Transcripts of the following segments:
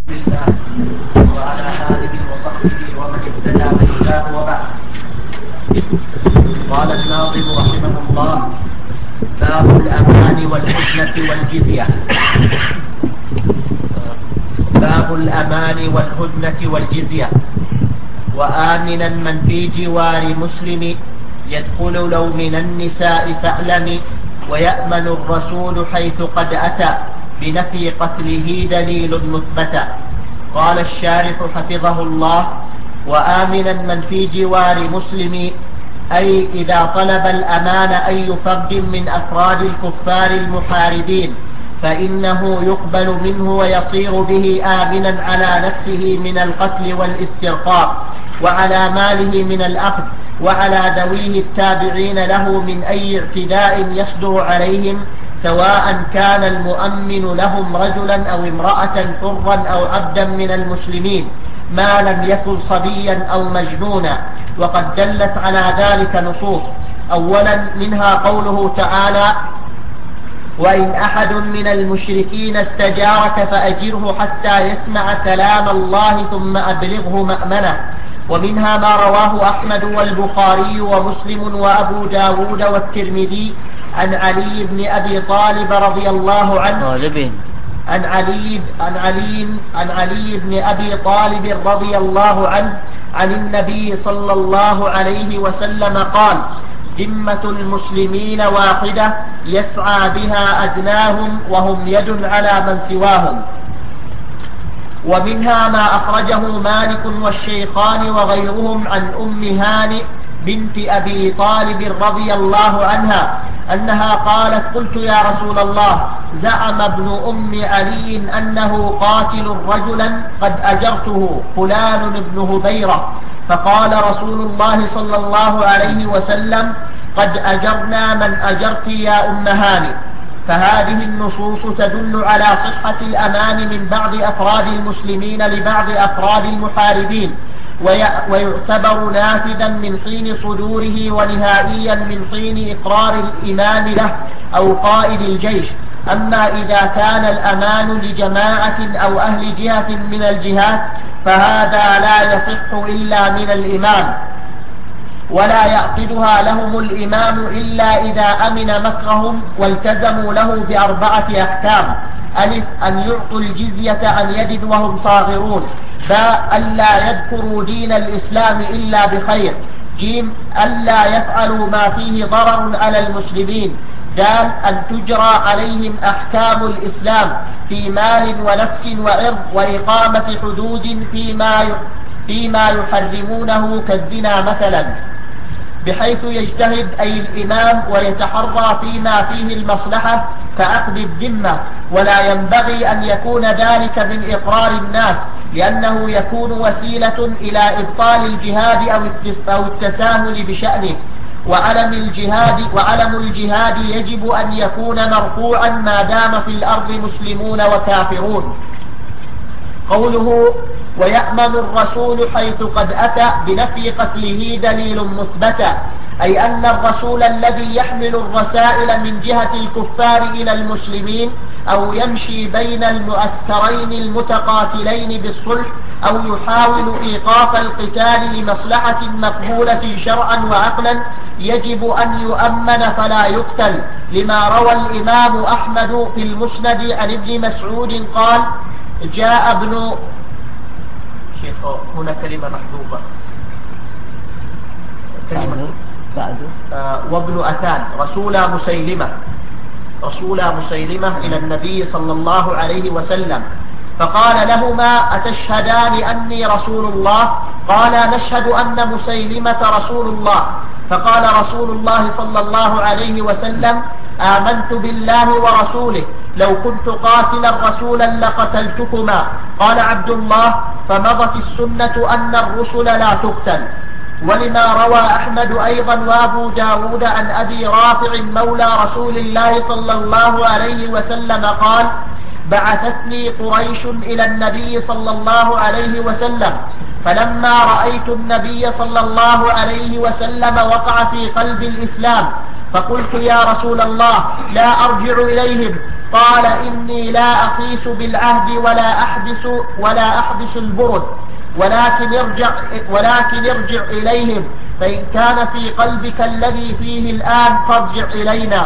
الله وعلى آله وصحبه ومن اهتدى بهداه وبعد. قال الناظم رحمه الله: باب الأمان والحزنة والجزية. باب الأمان والهدنة والجزية. وآمنا من في جوار مسلم يدخل لو من النساء فاعلم، ويأمن الرسول حيث قد أتى بنفي قتله دليل مثبت. قال الشارح حفظه الله: وآمنا من في جوار مسلم، أي إذا طلب الأمان أي فرد من أفراد الكفار المحاربين فإنه يقبل منه ويصير به آمنا على نفسه من القتل والاسترقاق، وعلى ماله من الأخذ، وعلى ذويه التابعين له من أي اعتداء يصدر عليهم، سواء كان المؤمن لهم رجلا أو امرأة حرا أو عبدا من المسلمين ما لم يكن صبيا أو مجنونا. وقد دلت على ذلك نصوص، أولا منها قوله تعالى: وإن أحد من المشركين استجارك فأجره حتى يسمع كلام الله ثم أبلغه مأمنه. ومنها ما رواه أحمد والبخاري ومسلم وأبو داود والترمذي عن علي بن أبي طالب رضي الله عنه عن علي بن أبي طالب رضي الله عنه عن النبي صلى الله عليه وسلم قال: ذمة المسلمين واحدة يسعى بها أدناهم وهم يد على من سواهم. ومنها ما أخرجه مالك والشيخان وغيرهم عن أم هانئ بنت أبي طالب رضي الله عنها أنها قالت: قلت يا رسول الله، زعم ابن أم علي أنه قاتل رجلا قد أجرته فلان بن هبيرة، فقال رسول الله صلى الله عليه وسلم: قد أجرنا من أجرت يا أم هانئ. فهذه النصوص تدل على صحة الأمان من بعض أفراد المسلمين لبعض أفراد المحاربين، ويعتبر نافذا من حين صدوره ونهائيا من حين إقرار الإمام له أو قائد الجيش. أما إذا كان الأمان لجماعة أو أهل جهة من الجهات فهذا لا يصح إلا من الإمام، ولا يعقدها لهم الإمام إلا إذا أمن مكرهم والتزموا له بأربعة أحكام: ألف، أن يعطوا الجزية عن يد وهم صاغرون. باء، ألا يذكروا دين الإسلام إلا بخير. جيم، ألا يفعلوا ما فيه ضرر على المسلمين. دال، أن تجرى عليهم أحكام الإسلام في مال ونفس وعرض، وإقامة حدود فيما يحرمونه كالزنا مثلا، بحيث يجتهد أي الإمام ويتحرى فيما فيه المصلحة كعقد الذمة، ولا ينبغي أن يكون ذلك من إقرار الناس، لأنه يكون وسيلة إلى إبطال الجهاد أو التساهل بشأنه. وعلم الجهاد يجب أن يكون مرفوعا ما دام في الأرض مسلمون وكافرون. قوله: ويأمن الرسول حيث قد أتى بنفي قتله دليل مثبت، أي أن الرسول الذي يحمل الرسائل من جهة الكفار إلى المسلمين أو يمشي بين المعسكرين المتقاتلين بالصلح أو يحاول إيقاف القتال لمصلحة مقبولة شرعا وعقلا يجب أن يؤمن فلا يقتل، لما روى الإمام أحمد في المسند عن ابن مسعود قال: جاء ابن شيخ هنا كلمة محذوفة، كلمة وابن أثان رسول مسيلمة إلى النبي صلى الله عليه وسلم، فقال لهما: أتشهدان أني رسول الله؟ قال: نشهد أن مسيلمة رسول الله. فقال رسول الله صلى الله عليه وسلم: آمنت بالله ورسوله، لو كنت قاتلا رسولا لقتلتكما. قال عبد الله: فمضت السنة أن الرسل لا تقتل. ولما روى أحمد أيضا وأبو داود عن أبي رافع مولى رسول الله صلى الله عليه وسلم قال: بعثتني قريش إلى النبي صلى الله عليه وسلم، فلما رأيت النبي صلى الله عليه وسلم وقع في قلب الإسلام، فقلت: يا رسول الله، لا أرجع إليهم قال إني لا أقيس بالعهد ولا أحبس البرد، ولكن ارجع إليهم، فإن كان في قلبك الذي فيه الآن فارجع إلينا.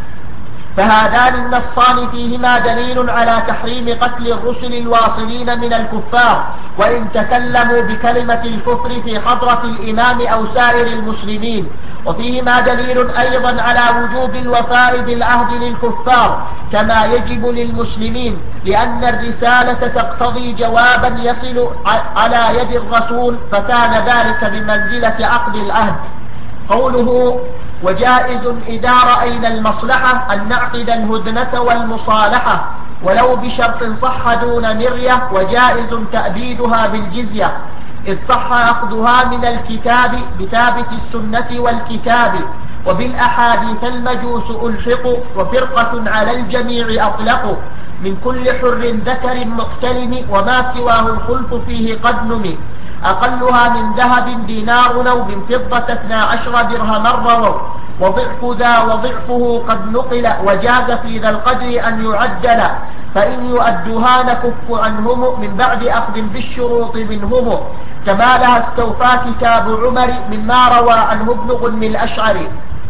فهذان النصان فيهما دليل على تحريم قتل الرسل الواصلين من الكفار، وإن تكلموا بكلمة الكفر في حضرة الإمام أو سائر المسلمين. وفيهما دليل أيضا على وجوب الوفاء بالعهد للكفار كما يجب للمسلمين، لأن الرسالة تقتضي جوابا يصل على يد الرسول، فكان ذلك بمنزلة عقد العهد. قوله وجائز إذا رأينا المصلحة أن نعقد الهدنة والمصالحة ولو بشرط صح دون مرية، وجائز تأبيدها بالجزية، إذ صح أخذها من الكتاب بثابت السنة والكتاب، وبالأحاديث المجوس ألحقوا، وفرقة على الجميع أطلقوا، من كل حر ذكر مقتلم، وما سواه الخلف فيه قد نمي، أقلها من ذهب دينار أو من فضة 12 درهما رووا، وضعف ذا وضعفه قد نقل، وجاز في ذا القدر أن يعدل، فإن يؤدها نكف عنهم من بعد أخذ بالشروط منهم، كما لها استوفى كتاب عمر مما روى عنه ابن غنم الأشعري.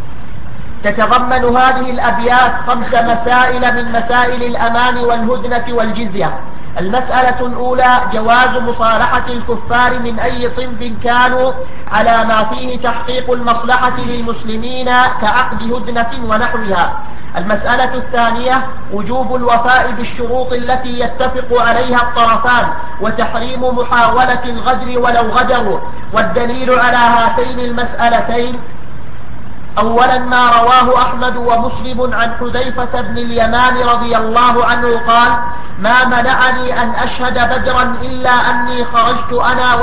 تتضمن هذه الأبيات 5 مسائل من مسائل الأمان والهدنة والجزية. المسألة الأولى جواز مصالحة الكفار من أي صنف كانوا على ما فيه تحقيق المصلحة للمسلمين كعقد هدنة ونحوها. المسألة الثانية وجوب الوفاء بالشروط التي يتفق عليها الطرفان، وتحريم محاولة الغدر ولو غدروا. والدليل على هاتين المسألتين أولا ما رواه أحمد ومسلم عن حذيفة بن اليمان رضي الله عنه قال ما منعني أن أشهد بدرا إلا أني خرجت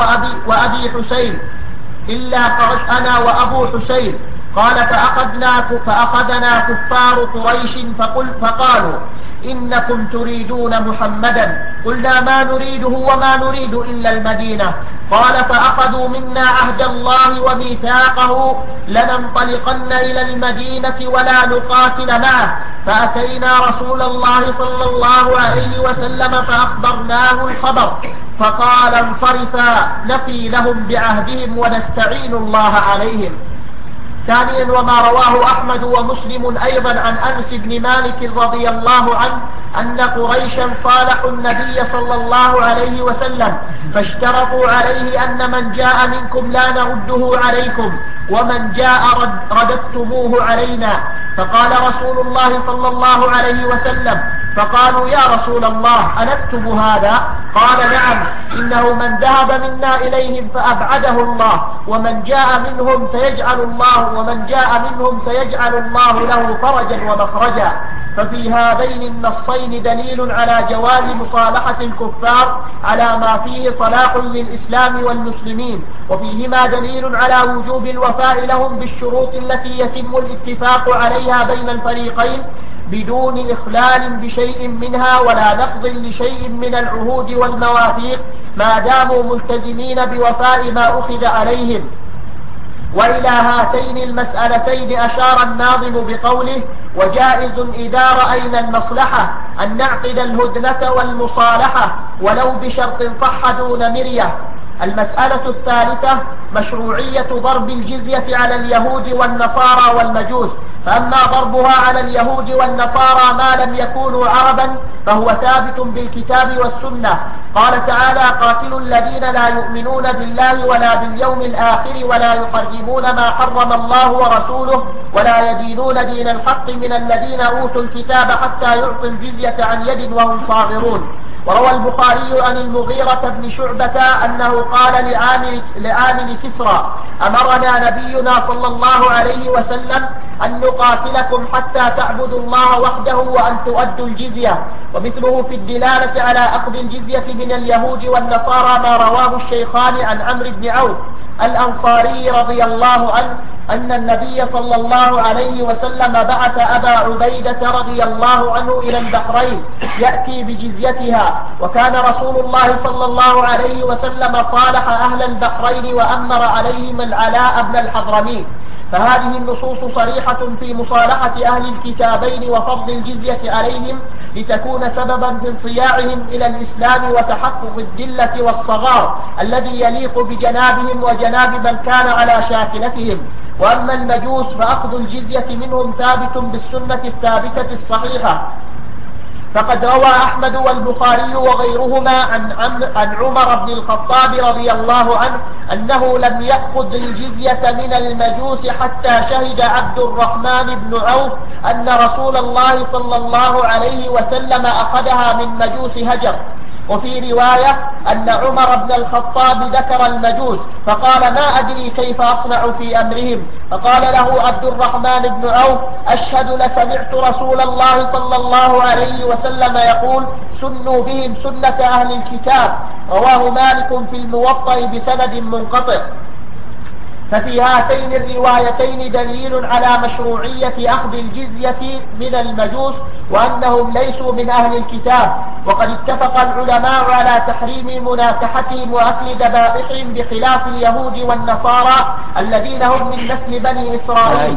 أنا وأبو حسين قال فأخذنا كفار قريش فقالوا إنكم تريدون محمدا، قلنا ما نريده وما نريد إلا المدينة. قال فأخذوا منا عهد الله وميثاقه لننطلقن إلى المدينة ولا نقاتل معه، فأتينا رسول الله صلى الله عليه وسلم فأخبرناه الخبر، فقال انصرفا نفي لهم بعهدهم ونستعين الله عليهم. ثانيا وما رواه أحمد ومسلم أيضا عن أنس بن مالك رضي الله عنه أن قريشا صالحوا النبي صلى الله عليه وسلم فاشترطوا عليه أن من جاء منكم لا نرده عليكم، ومن جاء رددتموه علينا. فقال رسول الله صلى الله عليه وسلم فقالوا يا رسول الله أنكتب هذا؟ قال نعم، إنه من ذهب منا إليهم فأبعده الله، ومن جاء منهم سيجعل الله له فرجا ومخرجا. ففي هذين النصين دليل على جواز مصالحة الكفار على ما فيه صلاح للإسلام والمسلمين، وفيهما دليل على وجوب الوفاء لهم بالشروط التي يتم الاتفاق عليها بين الفريقين بدون إخلال بشيء منها ولا نقض لشيء من العهود والمواثيق ما داموا ملتزمين بوفاء ما أخذ عليهم. وإلى هاتين المسألتين أشار الناظم بقوله وجائز إذا رأينا المصلحة أن نعقد الهدنة والمصالحة ولو بشرط صح دون مرية. المسألة الثالثة مشروعية ضرب الجزية على اليهود والنصارى والمجوس، فأما ضربها على اليهود والنصارى ما لم يكونوا عربا فهو ثابت بالكتاب والسنة. قال تعالى قاتلوا الذين لا يؤمنون بالله ولا باليوم الآخر ولا يحرمون ما حرم الله ورسوله ولا يدينون دين الحق من الذين أوتوا الكتاب حتى يعطوا الجزية عن يد وهم صاغرون. وروى البخاري عن المغيرة بن شعبة أنه قال لعامل كسرى أمرنا نبينا صلى الله عليه وسلم أن نقاتلكم حتى تعبدوا الله وحده وأن تؤدوا الجزية. ومثله في الدلالة على أخذ الجزية من اليهود والنصارى ما رواه الشيخان عن عمرو بن عوف الأنصاري رضي الله عنه أن النبي صلى الله عليه وسلم بعث أبا عبيدة رضي الله عنه إلى البحرين يأتي بجزيتها، وكان رسول الله صلى الله عليه وسلم صالح أهل البحرين وأمر عليهم العلاء بن الحضرمي. فهذه النصوص صريحة في مصالحة أهل الكتابين وفرض الجزية عليهم لتكون سببا في انصياعهم إلى الإسلام وتحقق الذلة والصغار الذي يليق بجنابهم وجناب من كان على شاكلتهم. وأما المجوس فأخذ الجزية منهم ثابت بالسنة الثابتة الصحيحة، فقد روى أحمد والبخاري وغيرهما عن عمر بن الخطاب رضي الله عنه أنه لم يأخذ الجزية من المجوس حتى شهد عبد الرحمن بن عوف أن رسول الله صلى الله عليه وسلم أخذها من مجوس هجر. وفي رواية أن عمر بن الخطاب ذكر المجوس فقال ما أدري كيف أصنع في أمرهم، فقال له عبد الرحمن بن عوف أشهد لسمعت رسول الله صلى الله عليه وسلم يقول سنوا بهم سنة أهل الكتاب. رواه مالك في الموطأ بسند منقطع. ففي هاتين الروايتين دليل على مشروعية أخذ الجزية من المجوس وأنهم ليسوا من أهل الكتاب، وقد اتفق العلماء على تحريم مناكحتهم وأكل ذبائحهم بخلاف اليهود والنصارى الذين هم من نسل بني إسرائيل.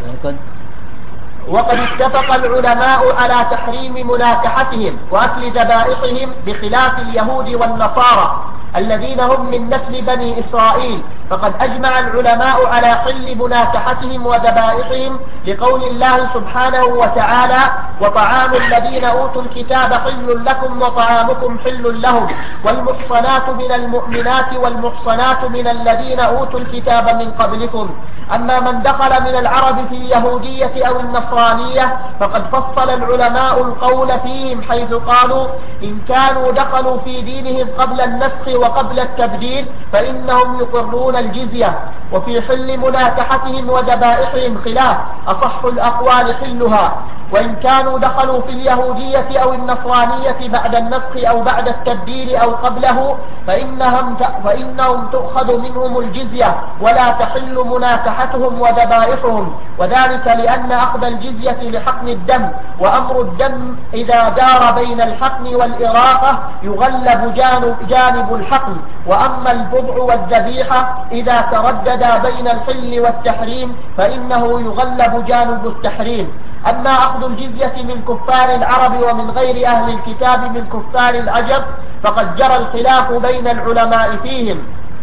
وقد اتفق العلماء على تحريم مناكحتهم وأكل ذبائحهم بخلاف اليهود والنصارى الذين هم من نسل بني إسرائيل، فقد أجمع العلماء على حل مناكحتهم وذبائحهم لقول الله سبحانه وتعالى وطعام الذين أوتوا الكتاب حل لكم وطعامكم حل لهم والمحصنات من المؤمنات والمحصنات من الذين أوتوا الكتاب من قبلكم. أما من دخل من العرب في اليهودية أو النصرانية فقد فصل العلماء القول فيهم حيث قالوا إن كانوا دخلوا في دينهم قبل النسخ وقبل التبديل فإنهم يقرون الجزية. وفي حل مناكحتهم وذبائحهم خلاف، أصح الأقوال حلها. وإن كانوا دخلوا في اليهودية أو النصرانية بعد النسخ أو بعد التبديل أو قبله فإنهم تؤخذ منهم الجزية ولا تحل مناكحتهم وذبائحهم، وذلك لأن أخذ الجزية لحقن الدم، وأمر الدم إذا دار بين الحقن والإراقة يغلب جانب الحقن، وأما البضع والذبيحة إذا ترددا بين الحل والتحريم فإنه يغلب جانب التحريم. أما أخذ الجزية من كفار العرب ومن غير أهل الكتاب من كفار العجم فقد جرى الخلاف بين العلماء فيهم،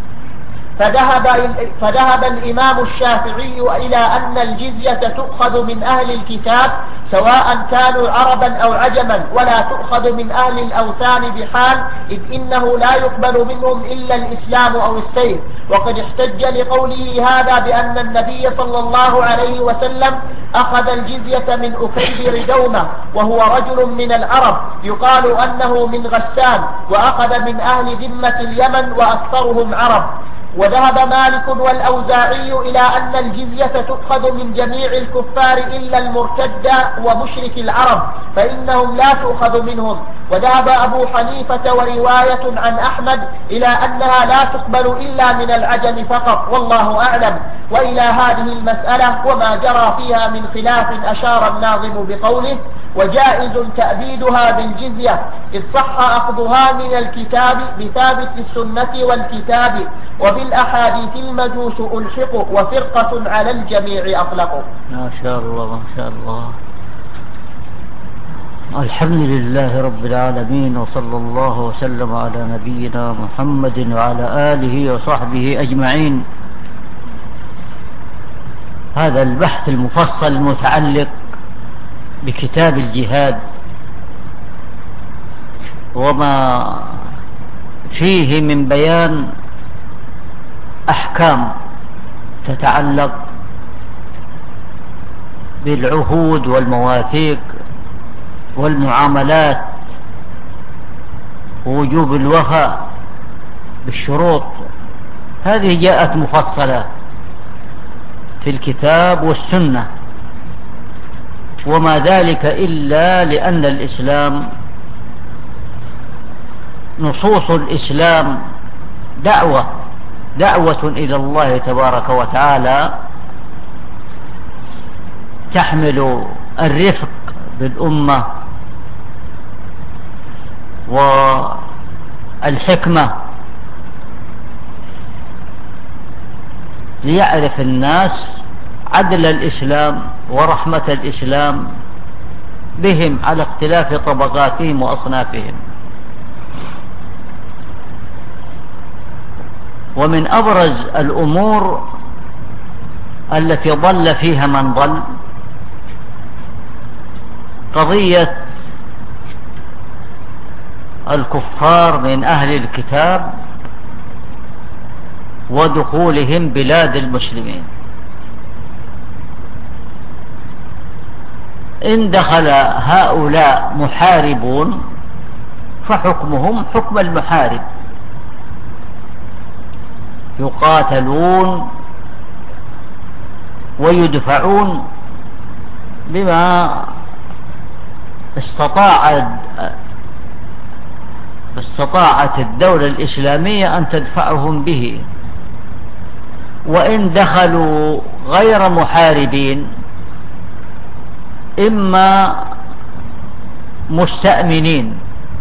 فذهب الإمام الشافعي إلى أن الجزية تؤخذ من أهل الكتاب سواء كانوا عربا أو عجما، ولا تؤخذ من أهل الأوثان بحال، إذ إنه لا يقبل منهم إلا الإسلام أو السيف. وقد احتج لقوله هذا بأن النبي صلى الله عليه وسلم أخذ الجزية من أكيد ردومة وهو رجل من العرب يقال أنه من غسان، وأخذ من أهل ذمة اليمن وأكثرهم عرب. وذهب مالك والأوزاعي إلى أن الجزية تؤخذ من جميع الكفار إلا المرتد ومشرك العرب فإنهم لا تؤخذ منهم. وذهب أبو حنيفة ورواية عن أحمد إلى أنها لا تقبل إلا من العجم فقط، والله أعلم. وإلى هذه المسألة وما جرى فيها من خلاف أشار الناظم بقوله وجائز تأبيدها بالجزية إذ صح أخذها من الكتاب بثابت السنة والكتاب، وبالأحاديث المجوس ألحق وفرقة على الجميع أطلقوا. ما شاء الله ما شاء الله. الحمد لله رب العالمين، وصلى الله وسلم على نبينا محمد وعلى آله وصحبه أجمعين. هذا البحث المفصل المتعلق بكتاب الجهاد وما فيه من بيان أحكام تتعلق بالعهود والمواثيق والمعاملات ووجوب الوفاء بالشروط، هذه جاءت مفصلة في الكتاب والسنة، وما ذلك إلا لأن الإسلام نصوص الإسلام دعوة إلى الله تبارك وتعالى تحمل الرفق بالأمة والحكمة، ليعرف الناس عدل الإسلام ورحمة الإسلام بهم على اختلاف طبقاتهم وأصنافهم. ومن أبرز الأمور التي ضل فيها من ضل قضية الكفار من أهل الكتاب ودخولهم بلاد المسلمين. إن دخل هؤلاء محاربون فحكمهم حكم المحارب، يقاتلون ويدفعون بما استطاعت الدولة الإسلامية أن تدفعهم به. وإن دخلوا غير محاربين إما مستأمنين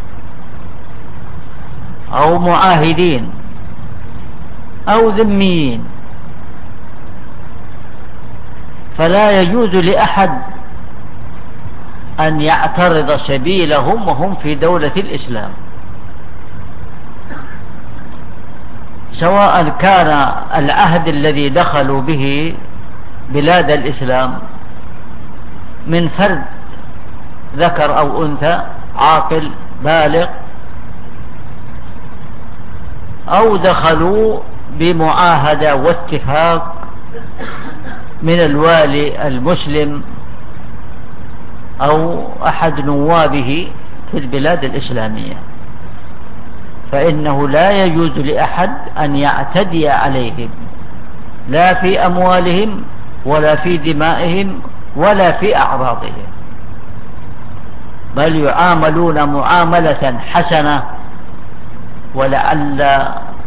أو معاهدين أو ذميين، فلا يجوز لأحد أن يعترض سبيلهم وهم في دولة الإسلام، سواء كان العهد الذي دخلوا به بلاد الإسلام من فرد ذكر أو أنثى عاقل بالغ، أو دخلوا بمعاهدة واتفاق من الوالي المسلم أو أحد نوابه في البلاد الإسلامية، فإنه لا يجوز لأحد أن يعتدي عليهم لا في أموالهم ولا في دمائهم ولا في أعراضهم، بل يعاملون معاملة حسنة، ولعل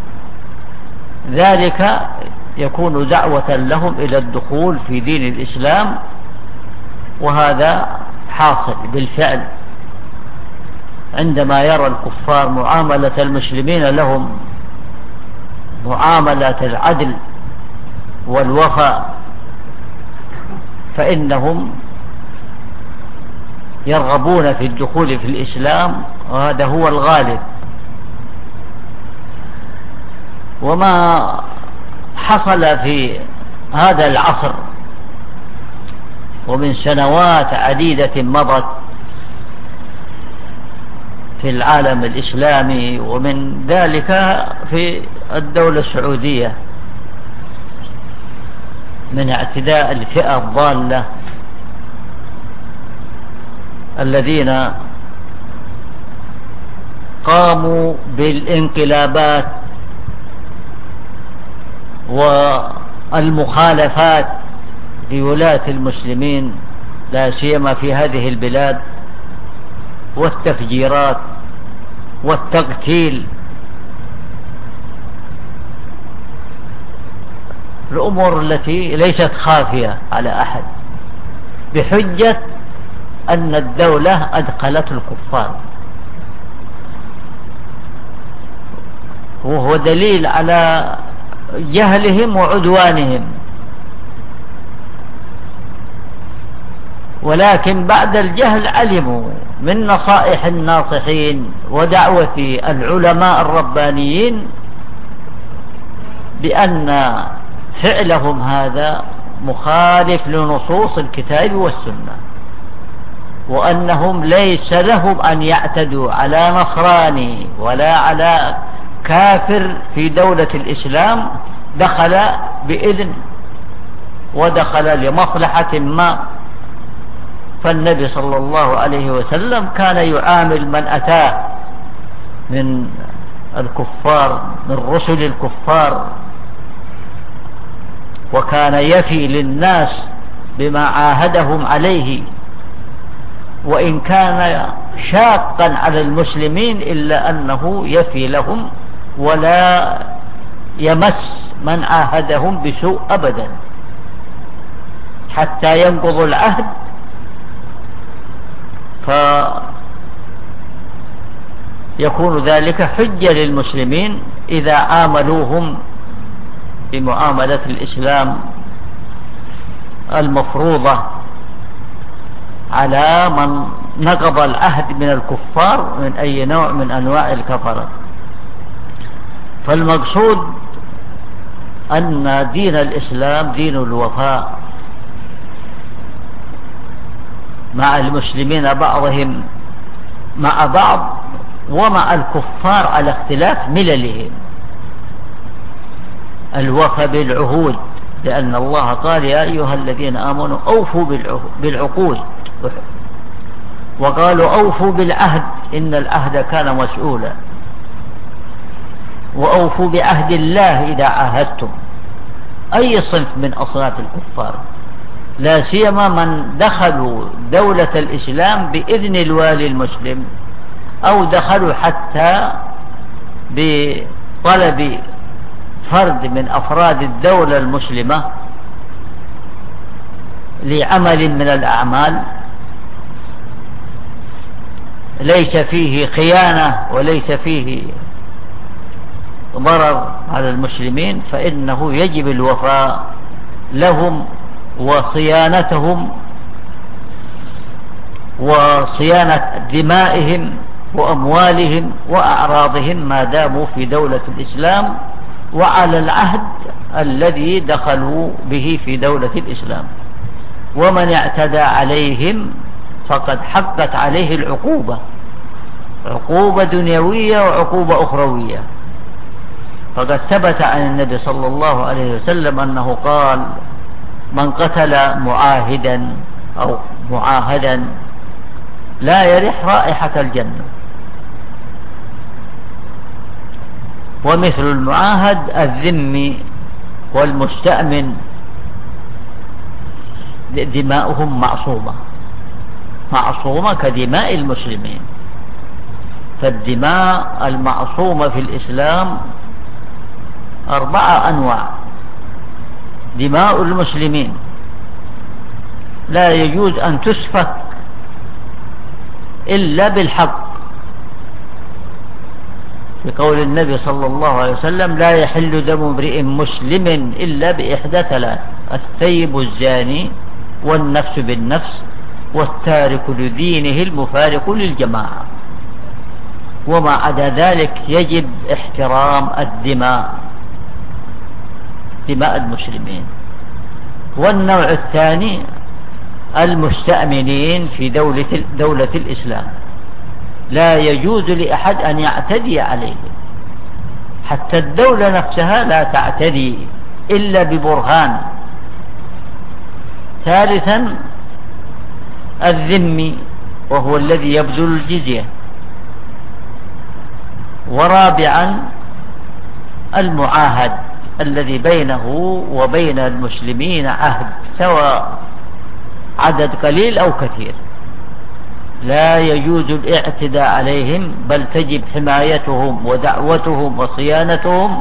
ذلك يكون دعوة لهم إلى الدخول في دين الإسلام. وهذا حاصل بالفعل عندما يرى الكفار معاملة المسلمين لهم معاملة العدل والوفاء، فإنهم يرغبون في الدخول في الإسلام، وهذا هو الغالب. وما حصل في هذا العصر ومن سنوات عديدة مضت في العالم الإسلامي، ومن ذلك في الدولة السعودية، من اعتداء الفئة الضالة الذين قاموا بالانقلابات والمخالفات لولاة المسلمين لا سيما في هذه البلاد، والتفجيرات والتقتيل، الأمور التي ليست خافية على أحد، بحجة أن الدولة أدخلت الكفار، وهو دليل على جهلهم وعدوانهم. ولكن بعد الجهل علموا من نصائح الناصحين ودعوة العلماء الربانيين بأن فعلهم هذا مخالف لنصوص الكتاب والسنة، وأنهم ليس لهم أن يعتدوا على نصراني ولا على كافر في دولة الإسلام دخل بإذن ودخل لمصلحة ما. فالنبي صلى الله عليه وسلم كان يعامل من أتاه من الكفار من رسل الكفار، وكان يفي للناس بما عاهدهم عليه، وإن كان شاقا على المسلمين إلا أنه يفي لهم ولا يمس من عاهدهم بسوء أبدا. حتى ينقضوا العهد، فيكون ذلك حجة للمسلمين إذا عاملوهم بمعاملة الإسلام المفروضة على من نقض العهد من الكفار من أي نوع من أنواع الكفرة. فالمقصود أن دين الإسلام دين الوفاء مع المسلمين بعضهم مع بعض ومع الكفار على اختلاف مللهم، الوفاء بالعهود، لأن الله قال يا أيها الذين آمنوا أوفوا بالعقود، وقالوا أوفوا بالعهد إن العهد كان مسؤولا، وأوفوا بعهد الله إذا عاهدتم. أي صنف من أصناف الكفار، لا سيما من دخلوا دولة الإسلام بإذن الوالي المسلم، أو دخلوا حتى بطلب فرد من أفراد الدولة المسلمة لعمل من الأعمال ليس فيه خيانة وليس فيه ضرر على المسلمين، فإنه يجب الوفاء لهم وصيانتهم وصيانة دمائهم وأموالهم وأعراضهم ما داموا في دولة الإسلام وعلى العهد الذي دخلوا به في دولة الإسلام. ومن اعتدى عليهم فقد حقت عليه العقوبة، عقوبة دنيوية وعقوبة أخروية. فقد ثبت عن النبي صلى الله عليه وسلم أنه قال من قتل معاهدا أو معاهدا لا يرح رائحة الجنة. ومثل المعاهد الذمي والمستأمن دماؤهم معصومة كدماء المسلمين. فالدماء المعصومة في الإسلام 4 أنواع. دماء المسلمين لا يجوز أن تسفك إلا بالحق، في قول النبي صلى الله عليه وسلم لا يحل دم امرئ مسلم إلا بإحدى 3: الثيب الزاني، والنفس بالنفس، والتارك لدينه المفارق للجماعة. وما عدا ذلك يجب احترام دماء المسلمين. والنوع الثاني المستأمنين في دولة الإسلام، لا يجوز لأحد أن يعتدي عليهم، حتى الدولة نفسها لا تعتدي إلا ببرهان. ثالثا الذمي وهو الذي يبذل الجزية. ورابعا المعاهد الذي بينه وبين المسلمين عهد، سواء عدد قليل أو كثير، لا يجوز الاعتداء عليهم، بل تجب حمايتهم ودعوتهم وصيانتهم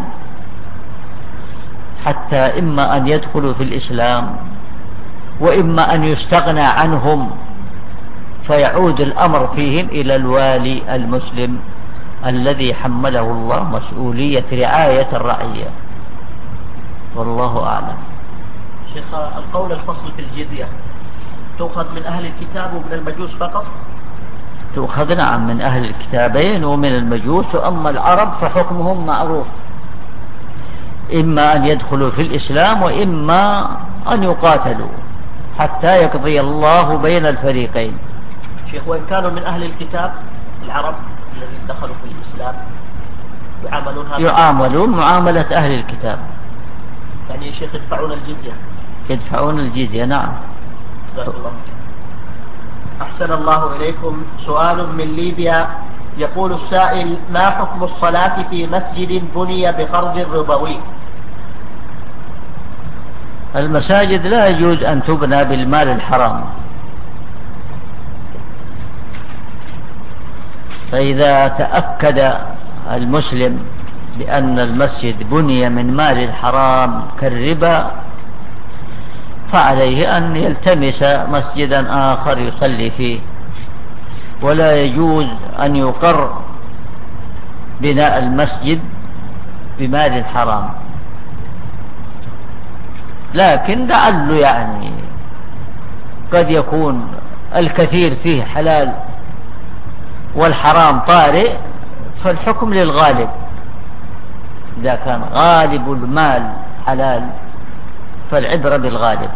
حتى إما أن يدخلوا في الإسلام وإما أن يستغنى عنهم فيعود الأمر فيهم إلى الوالي المسلم الذي حمله الله مسؤولية رعاية الرعية. والله أعلم. شيخ، القول الفصل في الجزية تؤخذ من أهل الكتاب ومن المجوس فقط؟ تؤخذ نعم من أهل الكتابين ومن المجوس، وأما العرب فحكمهم معروف، إما أن يدخلوا في الإسلام وإما أن يقاتلوا حتى يقضي الله بين الفريقين. شيخ، وإن كانوا من أهل الكتاب العرب الذين دخلوا في الإسلام يعاملون معاملة أهل الكتاب، يعني شيخ يدفعون الجزية نعم. الله. أحسن الله إليكم. سؤال من ليبيا، يقول السائل: ما حكم الصلاة في مسجد بني بقرض ربوي؟ المساجد لا يجوز أن تبنى بالمال الحرام، فإذا تأكد المسلم بأن المسجد بني من مال الحرام كالربا فعليه أن يلتمس مسجدا آخر يصلي فيه، ولا يجوز أن يقر بناء المسجد بمال حرام، لكن لعله يعني قد يكون الكثير فيه حلال والحرام طارئ، فالحكم للغالب. إذا كان غالب المال حلال فالعبرة بالغالب.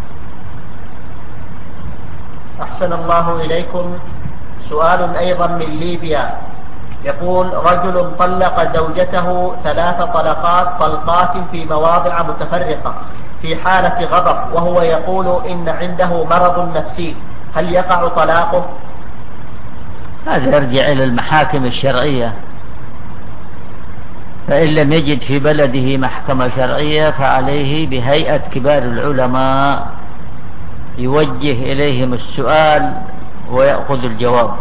أحسن الله إليكم. سؤال أيضا من ليبيا، يقول: رجل طلق زوجته 3 طلقات في مواضع متفرقة في حالة غضب، وهو يقول إن عنده مرض نفسي، هل يقع طلاقه؟ هذا يرجع إلى المحاكم الشرعية، فإن لم يجد في بلده محكمة شرعية فعليه بهيئة كبار العلماء يوجه إليهم السؤال ويأخذ الجواب.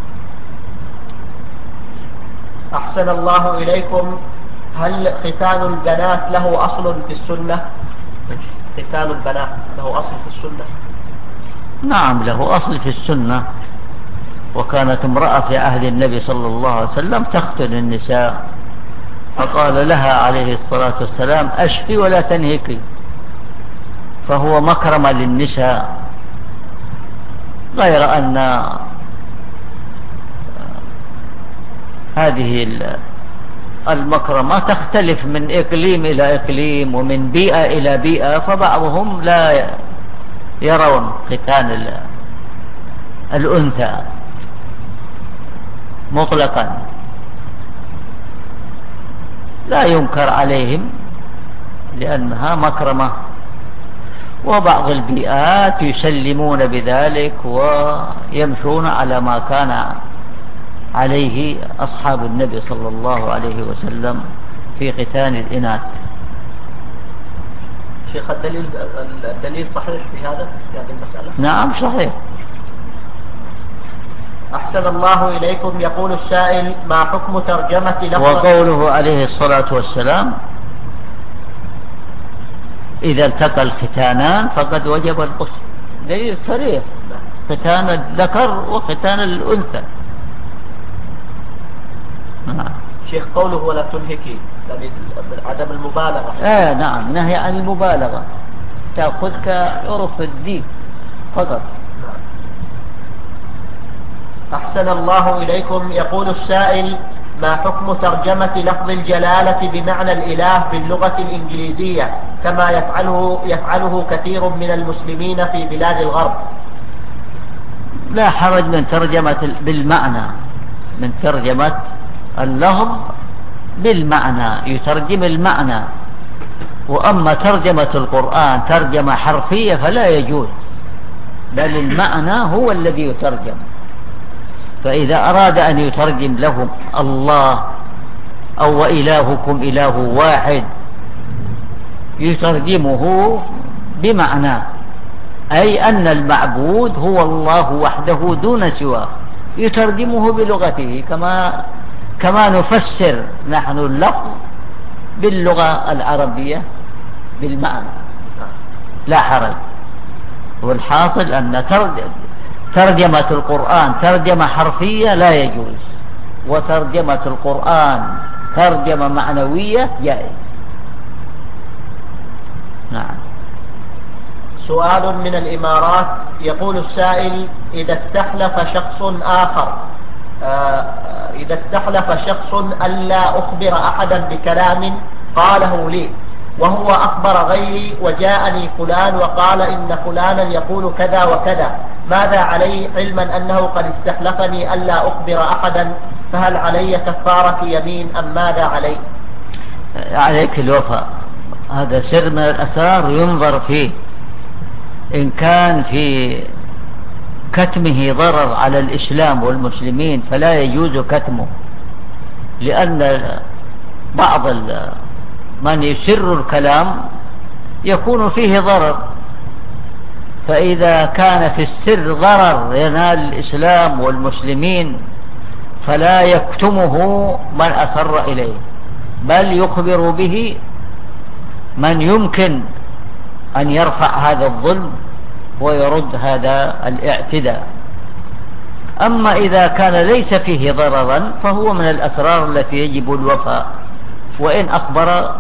أحسن الله إليكم. هل ختان البنات له أصل في السنة؟ ختان البنات له أصل في السنة؟ نعم، له أصل في السنة، وكانت امرأة في عهد النبي صلى الله عليه وسلم تختن النساء، فقال لها عليه الصلاة والسلام: أشفي ولا تنهكي، فهو مكرمة للنساء، غير أن هذه المكرمة تختلف من إقليم إلى إقليم ومن بيئة إلى بيئة، فبعضهم لا يرون ختان الأنثى مطلقا، لا ينكر عليهم لأنها مكرمة، وبعض البيئات يسلمون بذلك ويمشون على ما كان عليه أصحاب النبي صلى الله عليه وسلم في ختان الإناث. شيخ، الدليل صحيح في هذه المسألة؟ نعم صحيح. أحسن الله إليكم. يقول السائل: ما حكم ترجمة لفظ وقوله عليه الصلاة والسلام: إذا التقى الختانان فقد وجب الغسل، دليل صريح، ختان الذكر وختان الأنثى. شيخ، قوله ولا تنهكي يعني عدم المبالغة. نعم، نهي عن المبالغة، تأخذك عرف الدين فقط. أحسن الله إليكم. يقول السائل: ما حكم ترجمة لفظ الجلالة بمعنى الإله باللغة الإنجليزية كما يفعله كثير من المسلمين في بلاد الغرب؟ لا حرج من ترجمة بالمعنى، من ترجمة اللفظ بالمعنى، يترجم المعنى. وأما ترجمة القرآن ترجمة حرفية فلا يجوز، بل المعنى هو الذي يترجم. فإذا أراد أن يترجم لهم الله أو وإلهكم إله واحد يترجمه بمعنى، أي أن المعبود هو الله وحده دون سواه، يترجمه بلغته كما نفسر نحن اللفظ باللغة العربية بالمعنى، لا حرج. والحاصل أن ترجمة القرآن ترجمة حرفية لا يجوز، وترجمة القرآن ترجمة معنوية جائز. نعم. سؤال من الإمارات، يقول السائل: إذا استحلف شخص ألا أخبر أحدا بكلام قاله لي، وهو أخبر غيري وجاءني فلان وقال إن فلانا يقول كذا وكذا، ماذا علي علما أنه قد استحلفني ألا أخبر أحدا؟ فهل علي كفارة يمين أم ماذا علي؟ عليك الوفاء، هذا سر من الأسرار ينظر فيه. إن كان في كتمه ضرر على الإسلام والمسلمين فلا يجوز كتمه، لأن بعض من يسر الكلام يكون فيه ضرر، فإذا كان في السر ضرر ينال الإسلام والمسلمين فلا يكتمه من أسر إليه، بل يخبر به من يمكن أن يرفع هذا الظلم ويرد هذا الاعتداء. أما إذا كان ليس فيه ضررا فهو من الأسرار التي يجب الوفاء، وإن أخبر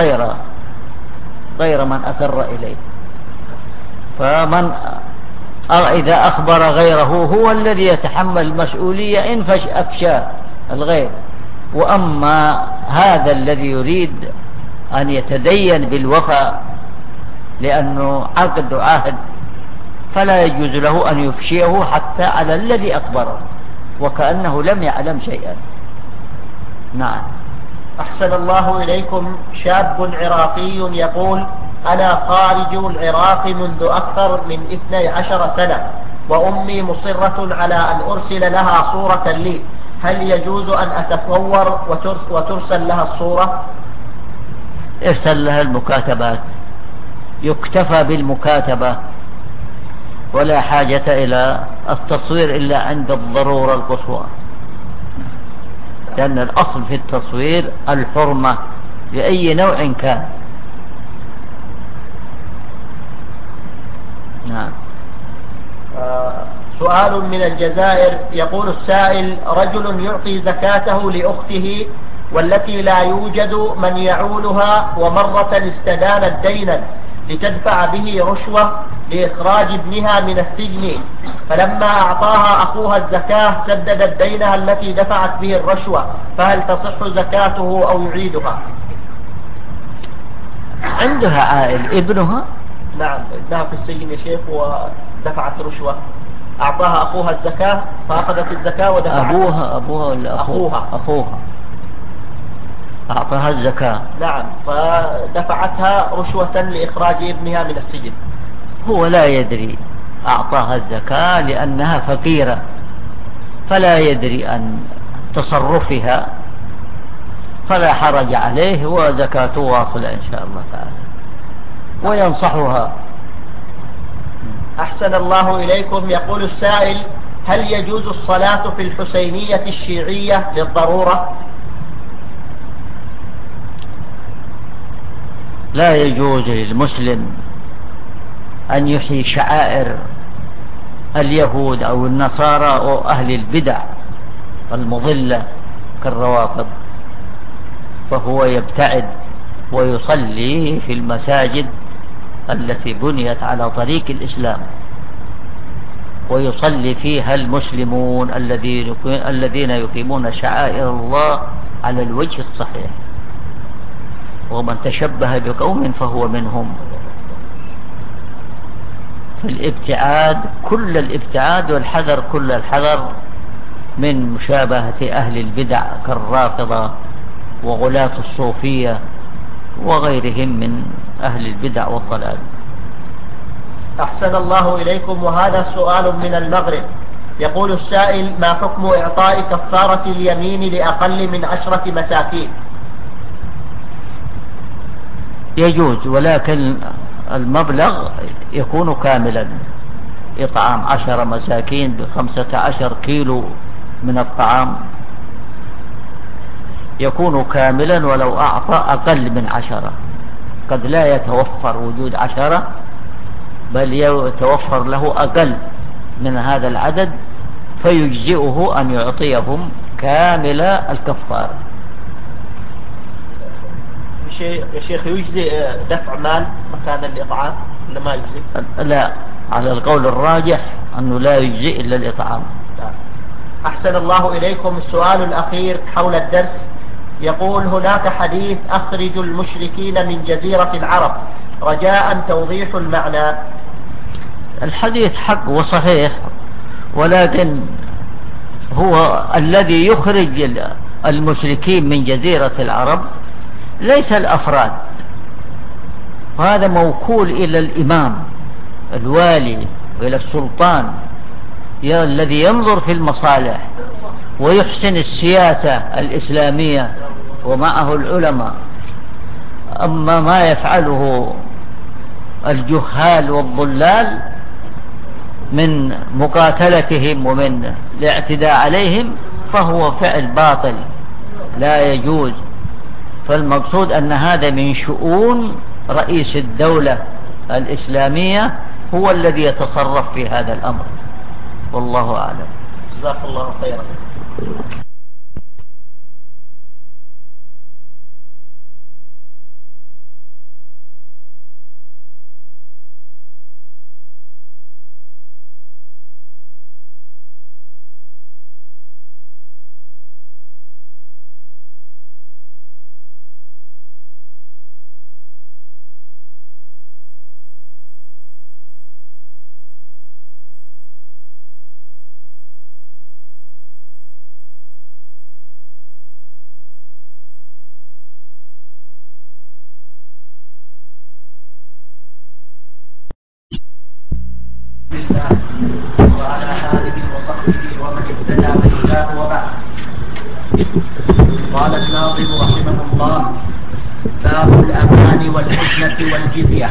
غير من أسر إليه. فمن إذا أخبر غيره هو الذي يتحمل المسؤولية إن أفشى الغير. وأما هذا الذي يريد أن يتدين بالوفاء لأنه عقد عهد فلا يجوز له أن يفشيه حتى على الذي أخبره وكأنه لم يعلم شيئا. نعم. أحسن الله إليكم. شاب عراقي يقول: أنا خارج العراق منذ أكثر من 12 سنة، وأمي مصرة على أن أرسل لها صورة لي، هل يجوز أن أتصور وترسل لها الصورة؟ ارسل لها المكاتبات، يكتفى بالمكاتبة ولا حاجة إلى التصوير إلا عند الضرورة القصوى، لأن الأصل في التصوير الحرمة بأي نوع كان. نعم. سؤال من الجزائر، يقول السائل: رجل يعطي زكاته لأخته والتي لا يوجد من يعولها، ومرة استدانت دينا لتدفع به رشوة لإخراج ابنها من السجن، فلما أعطاها أخوها الزكاة سددت دينها التي دفعت به الرشوة، فهل تصح زكاته أو يعيدها؟ عندها عائل ابنها؟ نعم، ابنها في السجن يا شيخ ودفعت رشوة، أعطاها أخوها الزكاة فأخذت الزكاة ودفعت. أبوها ولا أخوها أعطاها الزكاة. نعم، فدفعتها رشوة لإخراج ابنها من السجن. هو لا يدري، أعطاها الزكاة لأنها فقيرة فلا يدري عن تصرفها، فلا حرج عليه وزكاته واصلة إن شاء الله تعالى، وينصحها. أحسن الله إليكم. يقول السائل: هل يجوز الصلاة في الحسينية الشيعية للضرورة؟ لا يجوز للمسلم أن يحيي شعائر اليهود أو النصارى أو أهل البدع المضلة كالروافض، فهو يبتعد ويصلي في المساجد التي بنيت على طريق الإسلام، ويصلي فيها المسلمون الذين يقيمون شعائر الله على الوجه الصحيح، ومن تشبه بقوم فهو منهم. فالابتعاد كل الابتعاد والحذر كل الحذر من مشابهة أهل البدع كالرافضة وغلاة الصوفية وغيرهم من أهل البدع والضلال. أحسن الله إليكم. وهذا سؤال من المغرب، يقول السائل: ما حكم إعطاء كفارة اليمين لأقل من 10 مساكين؟ يجوز، ولكن المبلغ يكون كاملا، إطعام 10 مساكين ب15 كيلو من الطعام يكون كاملا، ولو أعطى أقل من 10 قد لا يتوفر وجود 10 بل يتوفر له أقل من هذا العدد، فيجزئه أن يعطيهم كامل الكفارة. يا شيخ، يجزي دفع مال مكان الإطعام ولا ما يجزي؟ لا، على القول الراجح أنه لا يجزي إلا الإطعام. أحسن الله إليكم. السؤال الأخير حول الدرس، يقول: هناك حديث: أخرج المشركين من جزيرة العرب، رجاء توضيح المعنى. الحديث حق وصحيح، ولكن هو الذي يخرج المشركين من جزيرة العرب ليس الأفراد، وهذا موكول إلى الإمام الوالي وإلى السلطان الذي ينظر في المصالح ويحسن السياسة الإسلامية ومعه العلماء. أما ما يفعله الجهال والضلال من مقاتلتهم ومن الاعتداء عليهم فهو فعل باطل لا يجوز. فالمقصود أن هذا من شؤون رئيس الدولة الإسلامية هو الذي يتصرف في هذا الأمر، والله أعلم. جزاك الله خيرا. وعلى آله وصحبه ومن اهتدى بهداه وبعد. قال الناظم رحمه الله: باب الأمان والحزنة والجزية.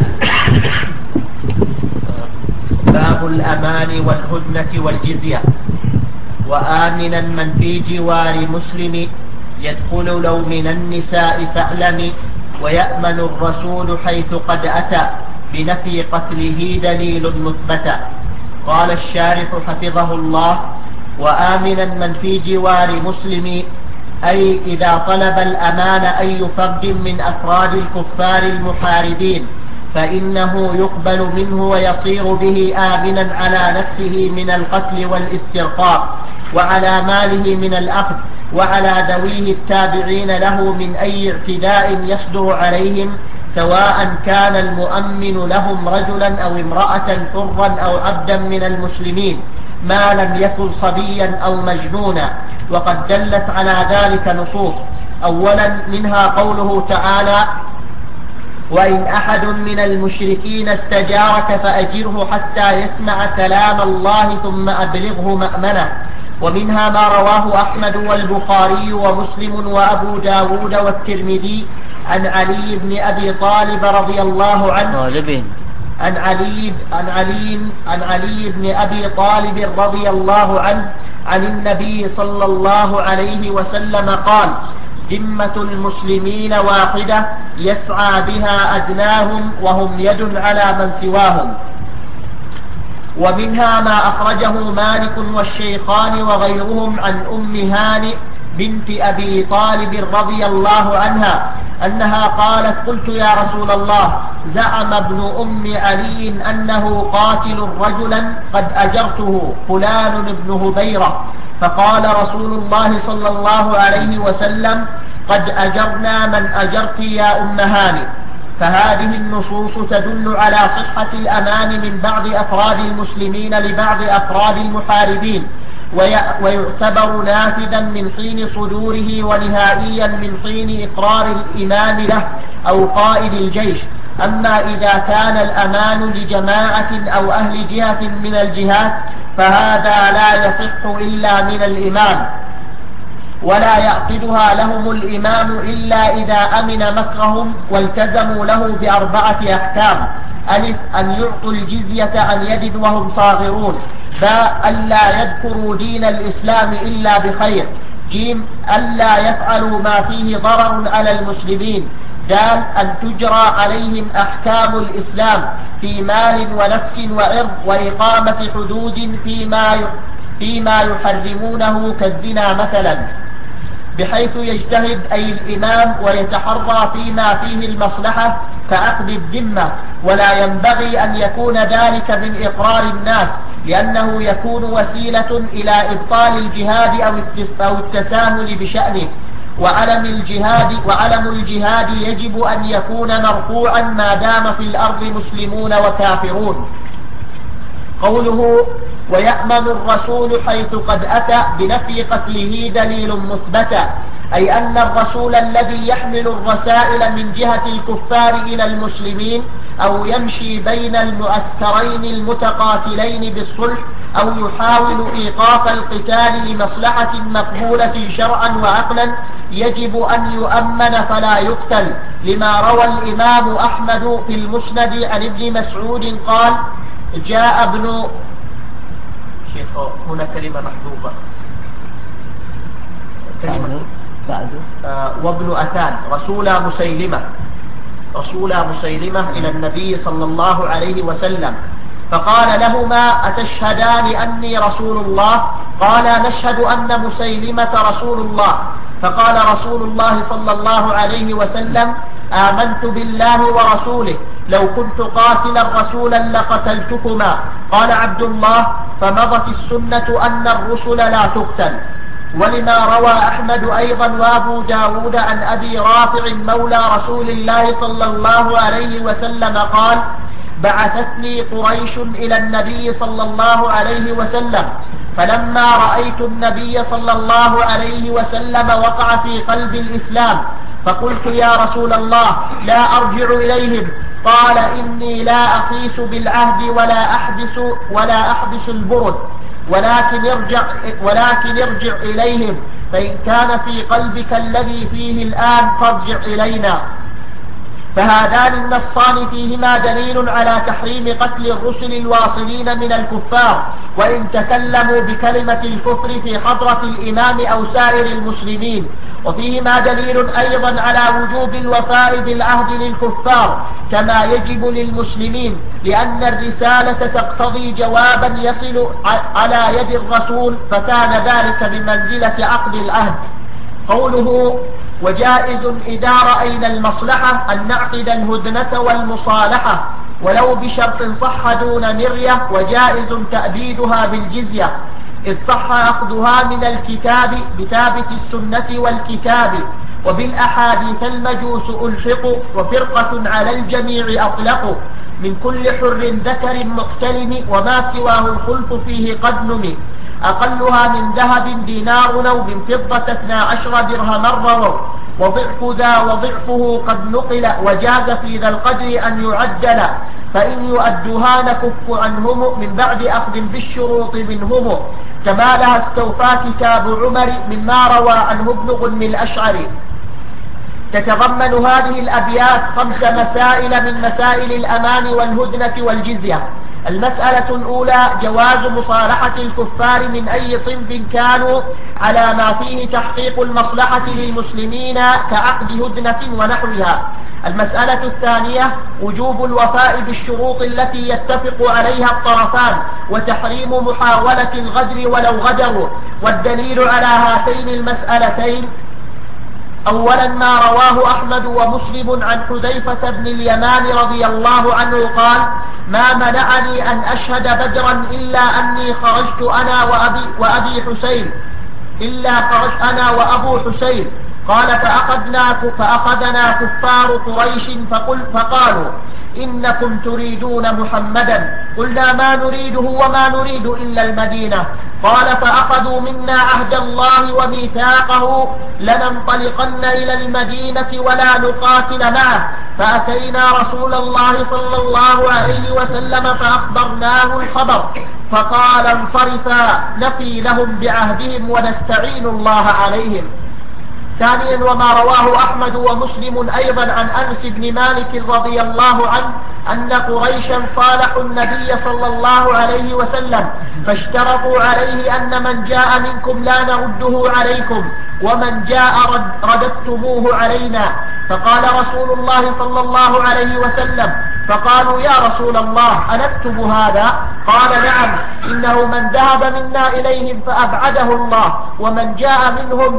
باب الأمان والهدنة والجزية. وآمنا من في جوار مسلم يدخل لو من النساء فاعلم، ويأمن الرسول حيث قد أتى بنفي قتله دليل مثبت. قال الشارح حفظه الله: وآمنا من في جوار مسلم، أي إذا طلب الأمان أي فرد من أفراد الكفار المحاربين فإنه يقبل منه ويصير به آمنا على نفسه من القتل والاسترقاق، وعلى ماله من الأخذ، وعلى ذويه التابعين له من أي اعتداء يصدر عليهم، سواء كان المؤمن لهم رجلا أو امرأة حرا أو عبدا من المسلمين ما لم يكن صبيا أو مجنونا. وقد دلت على ذلك نصوص، أولا منها قوله تعالى: وإن أحد من المشركين استجارك فأجره حتى يسمع كلام الله ثم أبلغه مأمنه. ومنها ما رواه أحمد والبخاري ومسلم وأبو داود والترمذي عن علي بن أبي طالب رضي الله عنه عن علي بن أبي طالب رضي الله عنه عن النبي صلى الله عليه وسلم قال: ذمة المسلمين واحدة يسعى بها أدناهم وهم يد على من سواهم. ومنها ما أخرجه مالك والشيخان وغيرهم عن أم هانئ بنت أبي طالب رضي الله عنها أنها قالت: قلت يا رسول الله، زعم ابن أم علي أنه قاتل رجلا قد أجرته فلان بن هبيرة، فقال رسول الله صلى الله عليه وسلم: قد أجرنا من أجرت يا أم هانئ. فهذه النصوص تدل على صحة الأمان من بعض أفراد المسلمين لبعض أفراد المحاربين، ويعتبر نافذا من حين صدوره ونهائيا من حين إقرار الإمام له أو قائد الجيش. أما إذا كان الأمان لجماعة أو أهل جهة من الجهات فهذا لا يصح إلا من الإمام، ولا يعقدها لهم الإمام إلا إذا أمن مكرهم والتزموا له بأربعة أحكام: ألف، أن يعطوا الجزية عن يد وهم صاغرون. باء، ألا يذكروا دين الإسلام إلا بخير. جيم، ألا يفعلوا ما فيه ضرر على المسلمين. دال، أن تجرى عليهم أحكام الإسلام في مال ونفس وعرض، وإقامة حدود فيما يحرمونه كالزنا مثلا، بحيث يجتهد أي الإمام ويتحرى فيما فيه المصلحة كعقد الذمة، ولا ينبغي أن يكون ذلك من إقرار الناس، لأنه يكون وسيلة إلى إبطال الجهاد أو التساهل بشأنه. وعلم الجهاد يجب أن يكون مرفوعا ما دام في الأرض مسلمون وكافرون. قوله: ويأمن الرسول حيث قد أتى بنفي قتله دليل مثبت، أي أن الرسول الذي يحمل الرسائل من جهة الكفار إلى المسلمين أو يمشي بين المعسكرين المتقاتلين بالصلح أو يحاول إيقاف القتال لمصلحة مقبولة شرعا وعقلا يجب أن يؤمن فلا يقتل، لما روى الإمام أحمد في المسند عن ابن مسعود قال: جاء ابن شيخ، هنا كلمة محذوفة، كلمة وابن أثان رسول مسيلمة، رسول مسيلمة إلى النبي صلى الله عليه وسلم، فقال لهما: أتشهدان أني رسول الله؟ قال: نشهد أن مسيلمة رسول الله. فقال رسول الله صلى الله عليه وسلم: آمنت بالله ورسوله، لو كنت قاتلا رسولا لقتلتكما. قال عبد الله: فمضت السنة أن الرسل لا تقتل. ولما روى أحمد أيضا وأبو داود عن أبي رافع مولى رسول الله صلى الله عليه وسلم قال: بعثتني قريش إلى النبي صلى الله عليه وسلم، فلما رأيت النبي صلى الله عليه وسلم وقع في قلب الإسلام، فقلت: يا رسول الله، لا أرجع إليهم. قال: إني لا أقيس بالعهد ولا أحبس البرد، ولكن ارجع إليهم، فإن كان في قلبك الذي فيه الآن فارجع إلينا. فهذان النصان فيهما دليل على تحريم قتل الرسل الواصلين من الكفار، وإن تكلموا بكلمة الكفر في حضرة الإمام أو سائر المسلمين. وفيهما دليل أيضا على وجوب الوفاء بالعهد للكفار كما يجب للمسلمين، لأن الرسالة تقتضي جوابا يصل على يد الرسول، فكان ذلك بمنزلة عقد العهد. قوله: وجائز إذا رأينا المصلحة أن نعقد الهدنة والمصالحة ولو بشرط صح دون مرية، وجائز تأبيدها بالجزية، إذ صح أخذها من الكتاب بثابت السنة والكتاب، وبالأحاديث المجوس ألحق، وفرقة على الجميع أطلق، من كل حر ذكر مقتلم، وما سواه الخلف فيه قد نمي، أقلها من ذهب دينار أو من فضة 12 درهما رووا، وضعف ذا وضعفه قد نقل، وجاز في ذا القدر أن يعدل، فإن يؤدها نكف عنهم من بعد أخذ بالشروط منهم، كما لها استوفى كتاب عمر مما روى عنه ابن غنم الأشعري. تتضمن هذه الأبيات 5 مسائل من مسائل الأمان والهدنة والجزية. المسألة الأولى: جواز مصالحة الكفار من أي صنف كانوا على ما فيه تحقيق المصلحة للمسلمين كعقد هدنة ونحوها. المسألة الثانية: وجوب الوفاء بالشروط التي يتفق عليها الطرفان، وتحريم محاولة الغدر ولو غدروا. والدليل على هاتين المسألتين: أولا ما رواه أحمد ومسلم عن حذيفة بن اليمان رضي الله عنه قال: ما منعني أن أشهد بدرا إلا أني خرجت أنا وأبو حسين. قال: فأخذنا كفار قريش فقالوا: إنكم تريدون محمدا. قلنا: ما نريده وما نريد إلا المدينة. قال: فأخذوا منا عهد الله وميثاقه لننطلقن إلى المدينة ولا نقاتل معه. فأتينا رسول الله صلى الله عليه وسلم فأخبرناه الخبر، فقال: انصرفا نفي لهم بعهدهم ونستعين الله عليهم. ثانيا وما رواه أحمد ومسلم أيضا عن أنس بن مالك رضي الله عنه أن قريشا صالحوا النبي صلى الله عليه وسلم، فاشترطوا عليه أن من جاء منكم لا نرده عليكم، ومن جاء رددتموه علينا. فقال رسول الله صلى الله عليه وسلم: فقالوا: يا رسول الله، أنكتب هذا؟ قال: نعم، إنه من ذهب منا إليهم فأبعده الله، ومن جاء منهم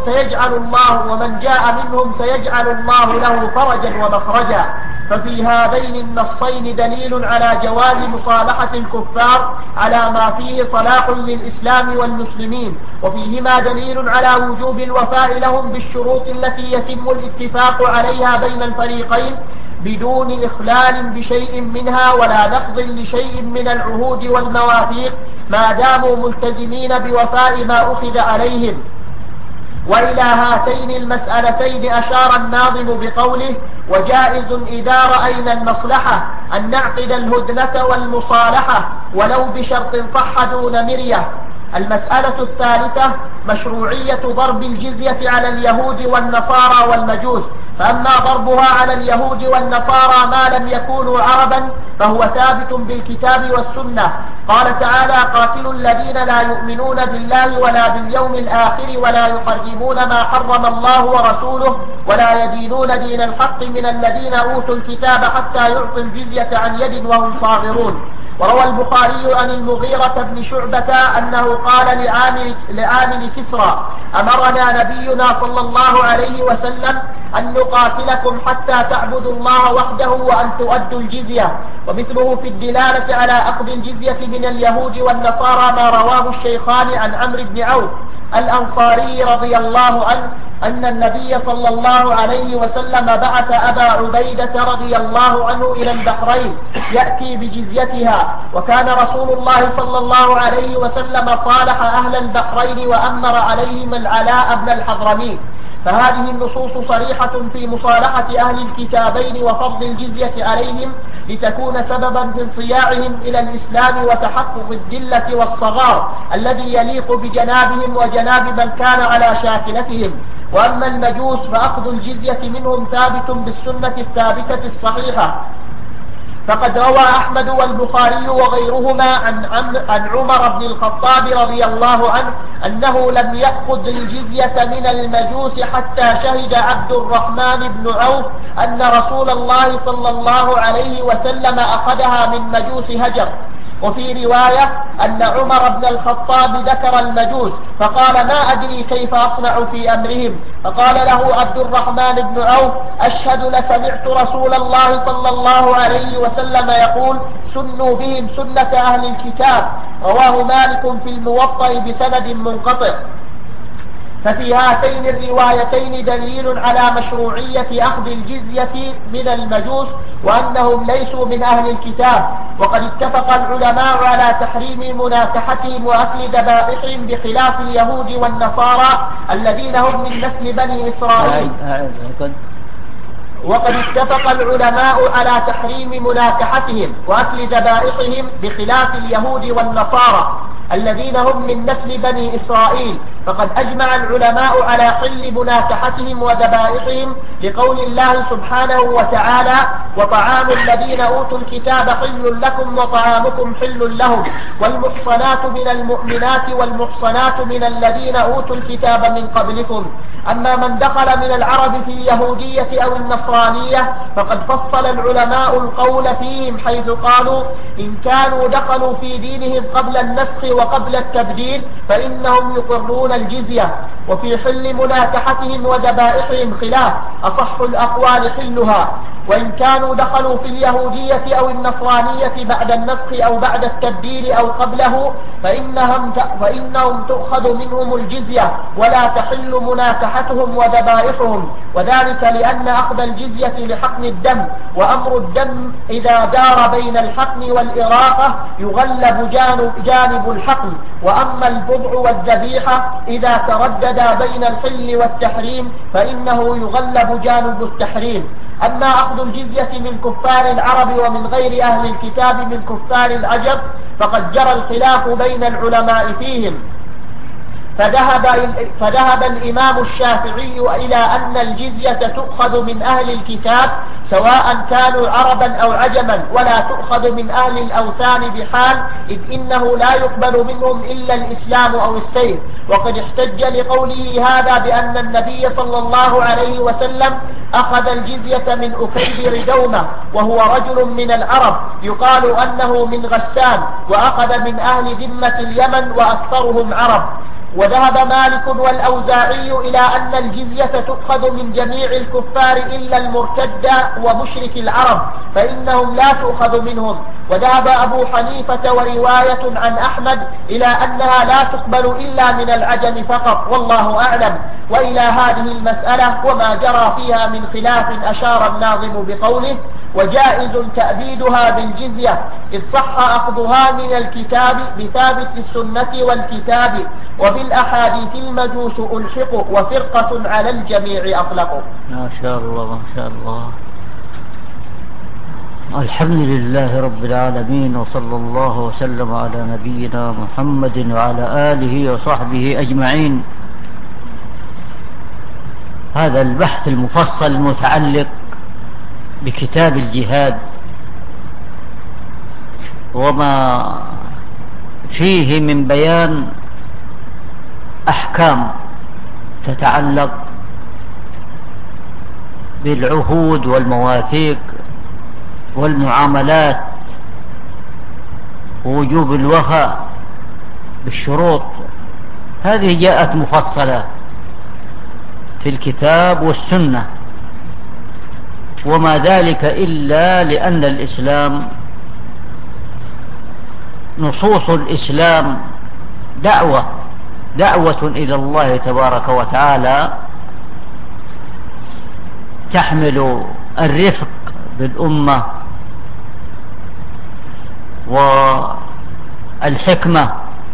سيجعل الله له فرجا ومخرجا. ففي هذين النصين دليل على جواز مصالحة الكفار على ما فيه صلاح للإسلام والمسلمين، وفيهما دليل على وجوب الوفاء لهم بالشروط التي يتم الاتفاق عليها بين الفريقين بدون إخلال بشيء منها ولا نقض لشيء من العهود والمواثيق، ما داموا ملتزمين بوفاء ما أخذ عليهم. وإلى هاتين المسألتين أشار الناظم بقوله: وجائز إذا رأينا المصلحة أن نعقد الهدنة والمصالحة ولو بشرط صح دون مرية. المسألة الثالثة مشروعية ضرب الجزية على اليهود والنصارى والمجوس. فأما ضربها على اليهود والنصارى ما لم يكونوا عربا فهو ثابت بالكتاب والسنة. قال تعالى: قاتلوا الذين لا يؤمنون بالله ولا باليوم الآخر ولا يحرمون ما حرم الله ورسوله ولا يدينون دين الحق من الذين أوتوا الكتاب حتى يعطوا الجزية عن يد وهم صاغرون. وروى البخاري عن المغيرة بن شعبة أنه قال لعامل كسرى: أمرنا نبينا صلى الله عليه وسلم أن نقاتلكم حتى تعبدوا الله وحده وأن تؤدوا الجزية. ومثله في الدلالة على أخذ الجزية من اليهود والنصارى ما رواه الشيخان عن عمرو بن عوف الأنصاري رضي الله عنه أن النبي صلى الله عليه وسلم بعث أبا عبيدة رضي الله عنه إلى البحرين يأتي بجزيتها، وكان رسول الله صلى الله عليه وسلم صالح أهل البحرين وأمر عليهم العلاء بن الحضرمي. فهذه النصوص صريحة في مصالحة أهل الكتابين وفرض الجزية عليهم لتكون سببا في انصياعهم إلى الإسلام وتحقق الذلة والصغار الذي يليق بجنابهم وجناب من كان على شاكلتهم. وأما المجوس فأخذ الجزية منهم ثابت بالسنة الثابتة الصحيحة. فقد روى أحمد والبخاري وغيرهما عن عمر بن الخطاب رضي الله عنه أنه لم يأخذ الجزية من المجوس حتى شهد عبد الرحمن بن عوف أن رسول الله صلى الله عليه وسلم أخذها من مجوس هجر. وفي رواية أن عمر بن الخطاب ذكر المجوس فقال: ما أدري كيف أصنع في أمرهم. فقال له عبد الرحمن بن عوف: أشهد لسمعت رسول الله صلى الله عليه وسلم يقول: سنوا بهم سنة أهل الكتاب. رواه مالك في الموطأ بسند منقطع. ففي هاتين الروايتين دليل على مشروعية أخذ الجزية من المجوس وأنهم ليسوا من أهل الكتاب. وقد اتفق العلماء على تحريم مناكحتهم وأكل ذبائحهم بخلاف اليهود والنصارى الذين هم من نسل بني إسرائيل. وقد اتفق العلماء على تحريم مناكحتهم وأكل ذبائحهم بخلاف اليهود والنصارى الذين هم من نسل بني إسرائيل. فقد أجمع العلماء على حل مناكحتهم وذبائحهم لقول الله سبحانه وتعالى: وطعام الذين أوتوا الكتاب حل لكم وطعامكم حل لهم والمحصنات من المؤمنات والمحصنات من الذين أوتوا الكتاب من قبلكم. أما من دخل من العرب في اليهودية أو النصرانية فقد فصل العلماء القول فيهم حيث قالوا: إن كانوا دخلوا في دينهم قبل النسخ وقبل التبديل فإنهم يقرون الجزية. وفي حل مناكحتهم وذبائحهم خلاف، أصح الأقوال حلها. وإن كانوا دخلوا في اليهودية أو النصرانية بعد النسخ أو بعد التبديل أو قبله فإنهم تؤخذ منهم الجزية ولا تحل مناكحتهم وذبائحهم، وذلك لأن أخذ الجزية لحقن الدم، وأمر الدم إذا دار بين الحقن والإراقة يغلب جانب الحقن. وأما البضع والذبيحة إذا ترددا بين الحل والتحريم فإنه يغلب جانب التحريم. أما أخذ الجزية من كفار العرب ومن غير أهل الكتاب من كفار العجم فقد جرى الخلاف بين العلماء فيهم. فذهب الإمام الشافعي إلى أن الجزية تؤخذ من أهل الكتاب سواء كانوا عربا أو عجما، ولا تؤخذ من أهل الأوثان بحال، إذ إنه لا يقبل منهم إلا الإسلام أو السيف. وقد احتج لقوله هذا بأن النبي صلى الله عليه وسلم أخذ الجزية من أكيد دومة وهو رجل من العرب يقال أنه من غسان، وأخذ من أهل ذمة اليمن وأكثرهم عرب. وذهب مالك والأوزاعي إلى أن الجزية تؤخذ من جميع الكفار إلا المرتد ومشرك العرب فإنهم لا تؤخذ منهم. وذهب أبو حنيفة ورواية عن أحمد إلى أنها لا تقبل إلا من العجم فقط، والله أعلم. وإلى هذه المسألة وما جرى فيها من خلاف أشار الناظم بقوله: وجائز تأبيدها بالجزية إذ صح أخذها من الكتاب بثابت السنة والكتاب، وبالأحاديث المجوس ألحقوا وفرقة على الجميع أطلقوا. ما شاء الله ما شاء الله. الحمد لله رب العالمين، وصلى الله وسلم على نبينا محمد وعلى آله وصحبه أجمعين. هذا البحث المفصل المتعلق بكتاب الجهاد وما فيه من بيان أحكام تتعلق بالعهود والمواثيق والمعاملات ووجوب الوفاء بالشروط، هذه جاءت مفصلة في الكتاب والسنة، وما ذلك إلا لأن الإسلام، نصوص الإسلام دعوة إلى الله تبارك وتعالى، تحمل الرفق بالأمة والحكمة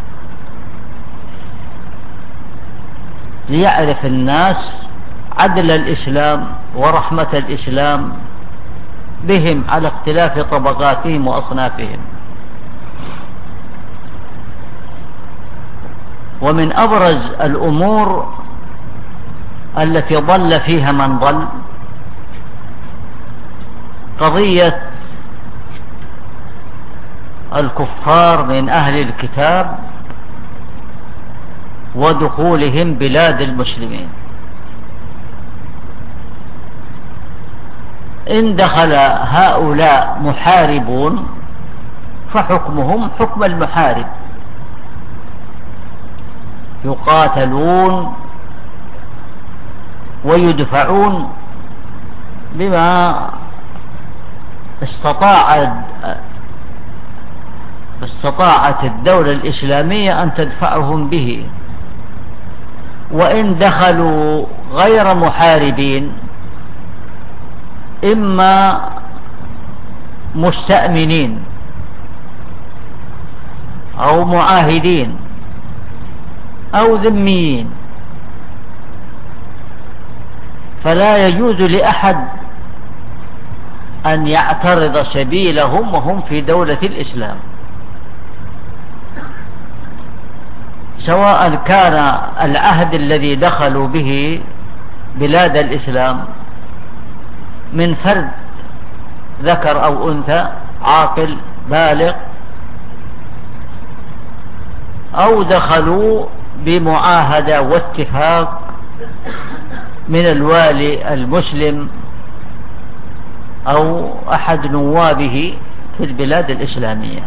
ليعرف الناس عدل الإسلام ورحمة الإسلام بهم على اختلاف طبقاتهم وأصنافهم. ومن أبرز الأمور التي ضل فيها من ضل قضية الكفار من أهل الكتاب ودخولهم بلاد المسلمين. إن دخل هؤلاء محاربون فحكمهم حكم المحارب، يقاتلون ويدفعون بما استطاعت الدولة الإسلامية أن تدفعهم به. وإن دخلوا غير محاربين، إما مستأمنين أو معاهدين أو ذميين، فلا يجوز لأحد أن يعترض سبيلهم وهم في دولة الإسلام، سواء كان العهد الذي دخلوا به بلاد الإسلام من فرد ذكر أو أنثى عاقل بالغ، أو دخلوا بمعاهدة واتفاق من الوالي المسلم أو أحد نوابه في البلاد الإسلامية،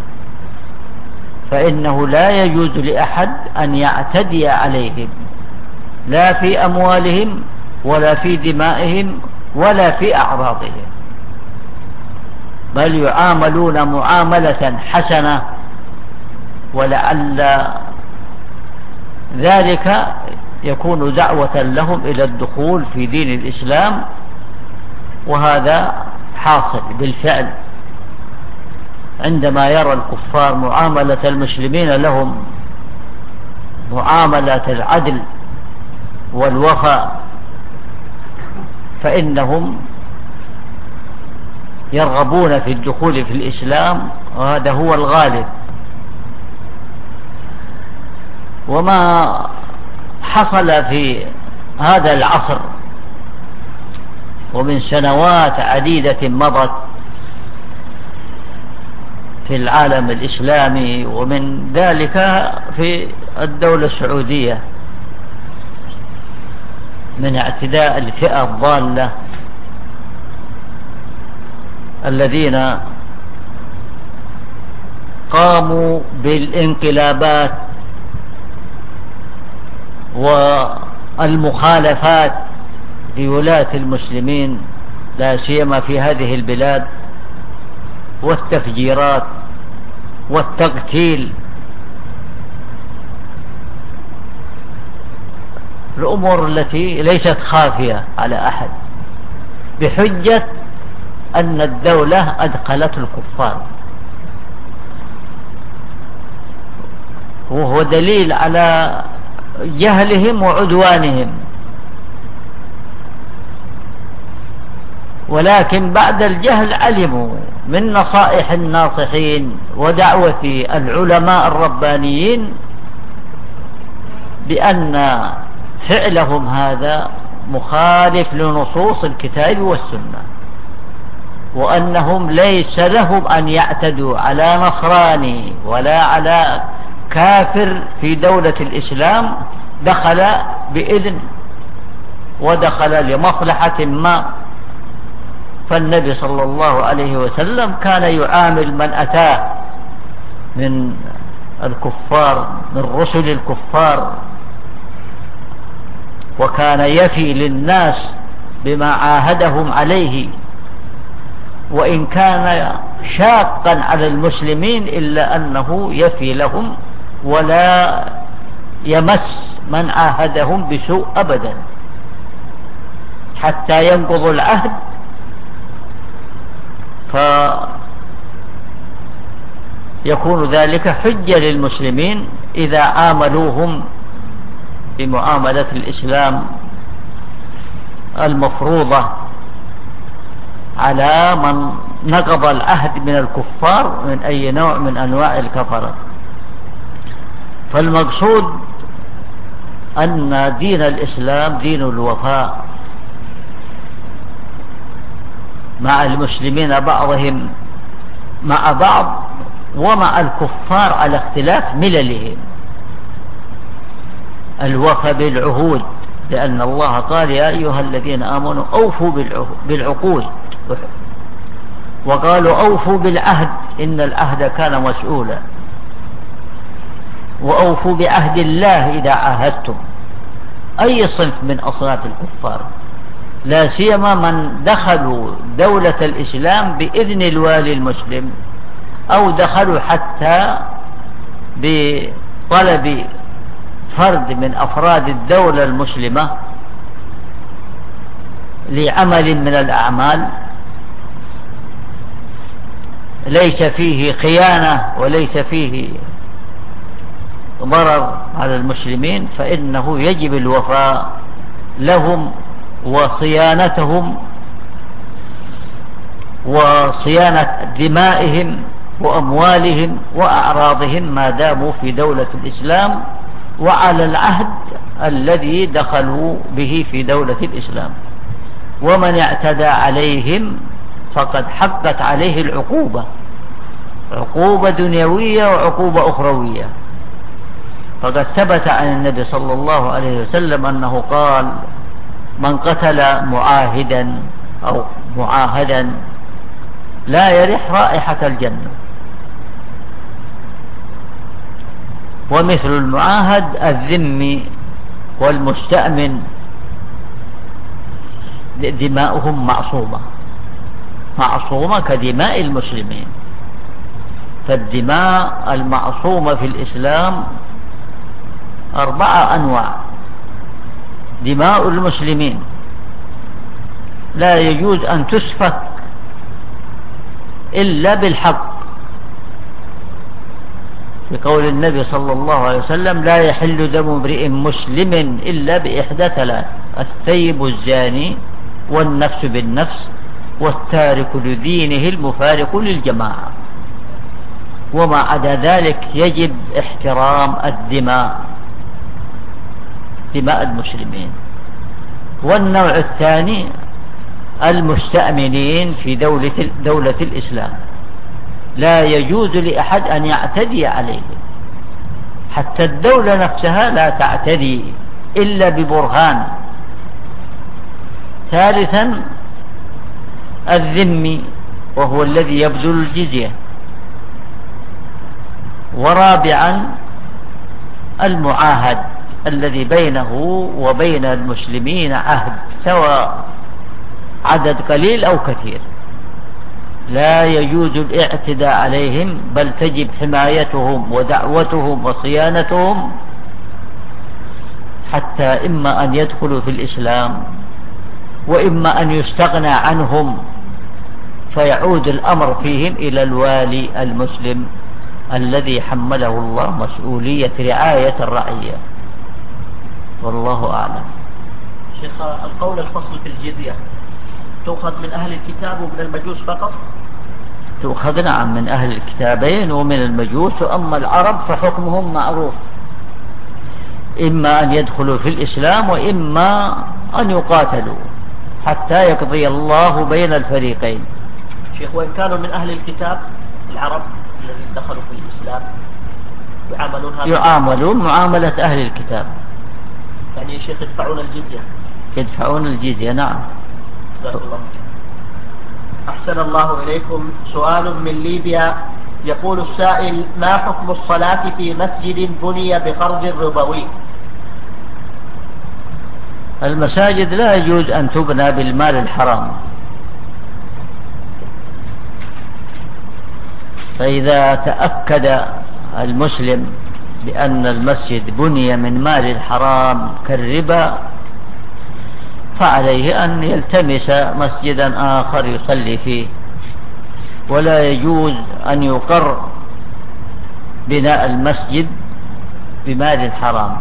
فإنه لا يجوز لأحد أن يعتدي عليهم، لا في أموالهم ولا في دمائهم ولا في أعراضهم، بل يعاملون معاملة حسنة، ولعل ذلك يكون دعوة لهم إلى الدخول في دين الإسلام، وهذا حاصل بالفعل عندما يرى الكفار معاملة المسلمين لهم معاملة العدل والوفاء، فإنهم يرغبون في الدخول في الإسلام، وهذا هو الغالب. وما حصل في هذا العصر ومن سنوات عديدة مضت في العالم الإسلامي، ومن ذلك في الدولة السعودية، من اعتداء الفئة الضالة الذين قاموا بالانقلابات والمخالفات لولاة المسلمين، لا سيما في هذه البلاد، والتفجيرات والتقتيل، الأمور التي ليست خافية على أحد، بحجة أن الدولة أدخلت الكفار، وهو دليل على جهلهم وعدوانهم. ولكن بعد الجهل علموا من نصائح الناصحين ودعوة العلماء الربانيين بأن فعلهم هذا مخالف لنصوص الكتاب والسنة، وأنهم ليس لهم أن يعتدوا على نصراني ولا على كافر في دولة الإسلام دخل بإذن ودخل لمصلحة ما. فالنبي صلى الله عليه وسلم كان يعامل من أتاه من الكفار من رسل الكفار، وكان يفي للناس بما عاهدهم عليه، وإن كان شاقا على المسلمين إلا أنه يفي لهم ولا يمس من عاهدهم بسوء أبدا حتى ينقضوا العهد، فيكون ذلك حجة للمسلمين إذا عاملوهم بمعاملة الإسلام المفروضة على من نقض العهد من الكفار من أي نوع من أنواع الكفرة. فالمقصود أن دين الإسلام دين الوفاء مع المسلمين بعضهم مع بعض ومع الكفار على اختلاف مللهم، الوفاء بالعهود، لأن الله قال يا أيها الذين آمنوا أوفوا بالعقود، وقالوا أوفوا بالعهد إن العهد كان مسؤولا، وأوفوا بعهد الله إذا عاهدتم. أي صنف من أصناف الكفار، لا سيما من دخلوا دولة الإسلام بإذن الوالي المسلم أو دخلوا حتى بطلب فرد من أفراد الدولة المسلمة لعمل من الأعمال ليس فيه خيانة وليس فيه ضرر على المسلمين، فإنه يجب الوفاء لهم وصيانتهم وصيانة دمائهم وأموالهم وأعراضهم ما داموا في دولة الإسلام وعلى العهد الذي دخلوا به في دولة الإسلام. ومن اعتدى عليهم فقد حقت عليه العقوبة، عقوبة دنيوية وعقوبة أخروية. فقد ثبت عن النبي صلى الله عليه وسلم أنه قال من قتل معاهدا أو معاهدا لا يرح رائحة الجنة. ومثل المعاهد الذمي والمستأمن دماؤهم معصومة كدماء المسلمين. فالدماء المعصومة في الإسلام 4 أنواع. دماء المسلمين لا يجوز أن تسفك إلا بالحق، في قول النبي صلى الله عليه وسلم لا يحل دم امرئ مسلم إلا بإحدى 3: الثيب الزاني والنفس بالنفس والتارك لدينه المفارق للجماعة. وما عدا ذلك يجب احترام دماء المسلمين. والنوع الثاني المستأمنين في دولة الإسلام، لا يجوز لأحد أن يعتدي عليه، حتى الدولة نفسها لا تعتدي إلا ببرهان. ثالثا الذمي وهو الذي يبذل الجزية. ورابعا المعاهد الذي بينه وبين المسلمين عهد، سواء عدد قليل أو كثير، لا يجوز الاعتداء عليهم، بل تجب حمايتهم ودعوتهم وصيانتهم حتى إما أن يدخلوا في الإسلام وإما أن يستغنى عنهم فيعود الأمر فيهم إلى الوالي المسلم الذي حمله الله مسؤولية رعاية الرعية. والله أعلم. شيخ، القول الفصل في الجزية تؤخذ من أهل الكتاب ومن المجوس فقط؟ تؤخذ نعم من أهل الكتابين ومن المجوس، وأما العرب فحكمهم معروف، إما أن يدخلوا في الإسلام وإما أن يقاتلوا حتى يقضي الله بين الفريقين. شيخ، وإن كانوا من أهل الكتاب العرب الذين دخلوا في الإسلام يعاملون معاملة أهل الكتاب، يعني شيخ يدفعون الجزية؟ يدفعون الجزية نعم. جزاك الله. أحسن الله إليكم. سؤال من ليبيا، يقول السائل: ما حكم الصلاة في مسجد بني بقرض ربوي؟ المساجد لا يجوز أن تبنى بالمال الحرام، فإذا تأكد المسلم بأن المسجد بني من مال الحرام كالربا فعليه أن يلتمس مسجدا آخر يصلي فيه، ولا يجوز أن يقر بناء المسجد بمال الحرام،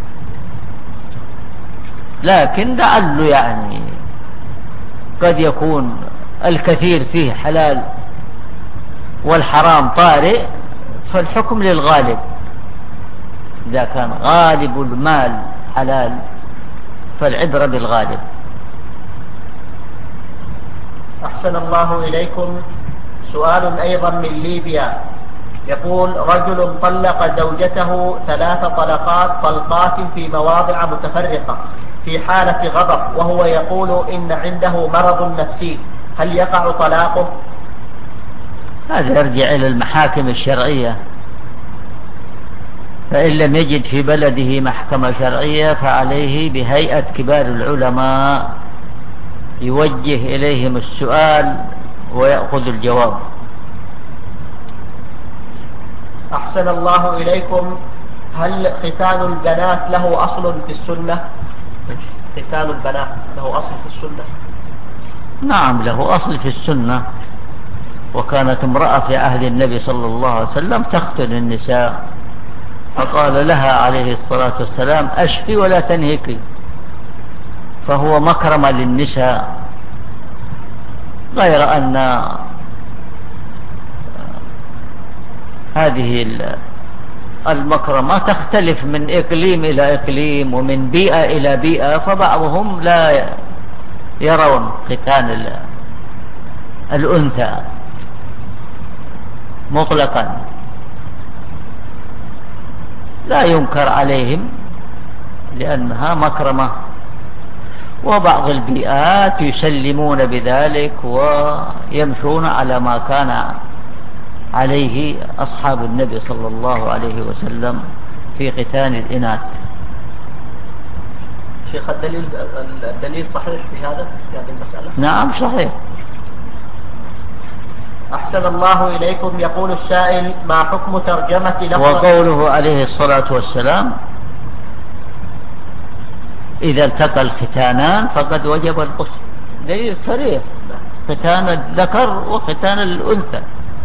لكن لعله يعني قد يكون الكثير فيه حلال والحرام طارئ، فالحكم للغالب. إذا كان غالب المال حلال فالعبرة بالغالب. أحسن الله إليكم. سؤال أيضا من ليبيا، يقول: رجل طلق زوجته 3 طلقات في مواضع متفرقة في حالة غضب، وهو يقول إن عنده مرض نفسي، هل يقع طلاقه؟ هذا يرجع إلى المحاكم الشرعية، فإن لم يجد في بلده محكمة شرعية فعليه بهيئة كبار العلماء يوجه إليهم السؤال ويأخذ الجواب. أحسن الله إليكم. هل ختان البنات له أصل في السنة؟ ختان البنات له أصل في السنة؟ نعم له أصل في السنة، وكانت امرأة في عهد النبي صلى الله عليه وسلم تختن النساء، فقال لها عليه الصلاة والسلام: أشفي ولا تنهكي، فهو مكرمة للنساء، غير أن هذه المكرمة تختلف من إقليم إلى إقليم ومن بيئة إلى بيئة، فبعضهم لا يرون ختان الأنثى مطلقا، لا ينكر عليهم لأنها مكرمة، وبعض البيئات يسلمون بذلك ويمشون على ما كان عليه أصحاب النبي صلى الله عليه وسلم في ختان الإناث. شيخ، الدليل صحيح في هذه المسألة؟ نعم صحيح. أحسن الله إليكم. يقول السائل: ما حكم ترجمة لفظ وقوله عليه الصلاة والسلام: إذا التقى الختانان فقد وجب الغسل، دليل صريح، ختان الذكر وختان الأنثى.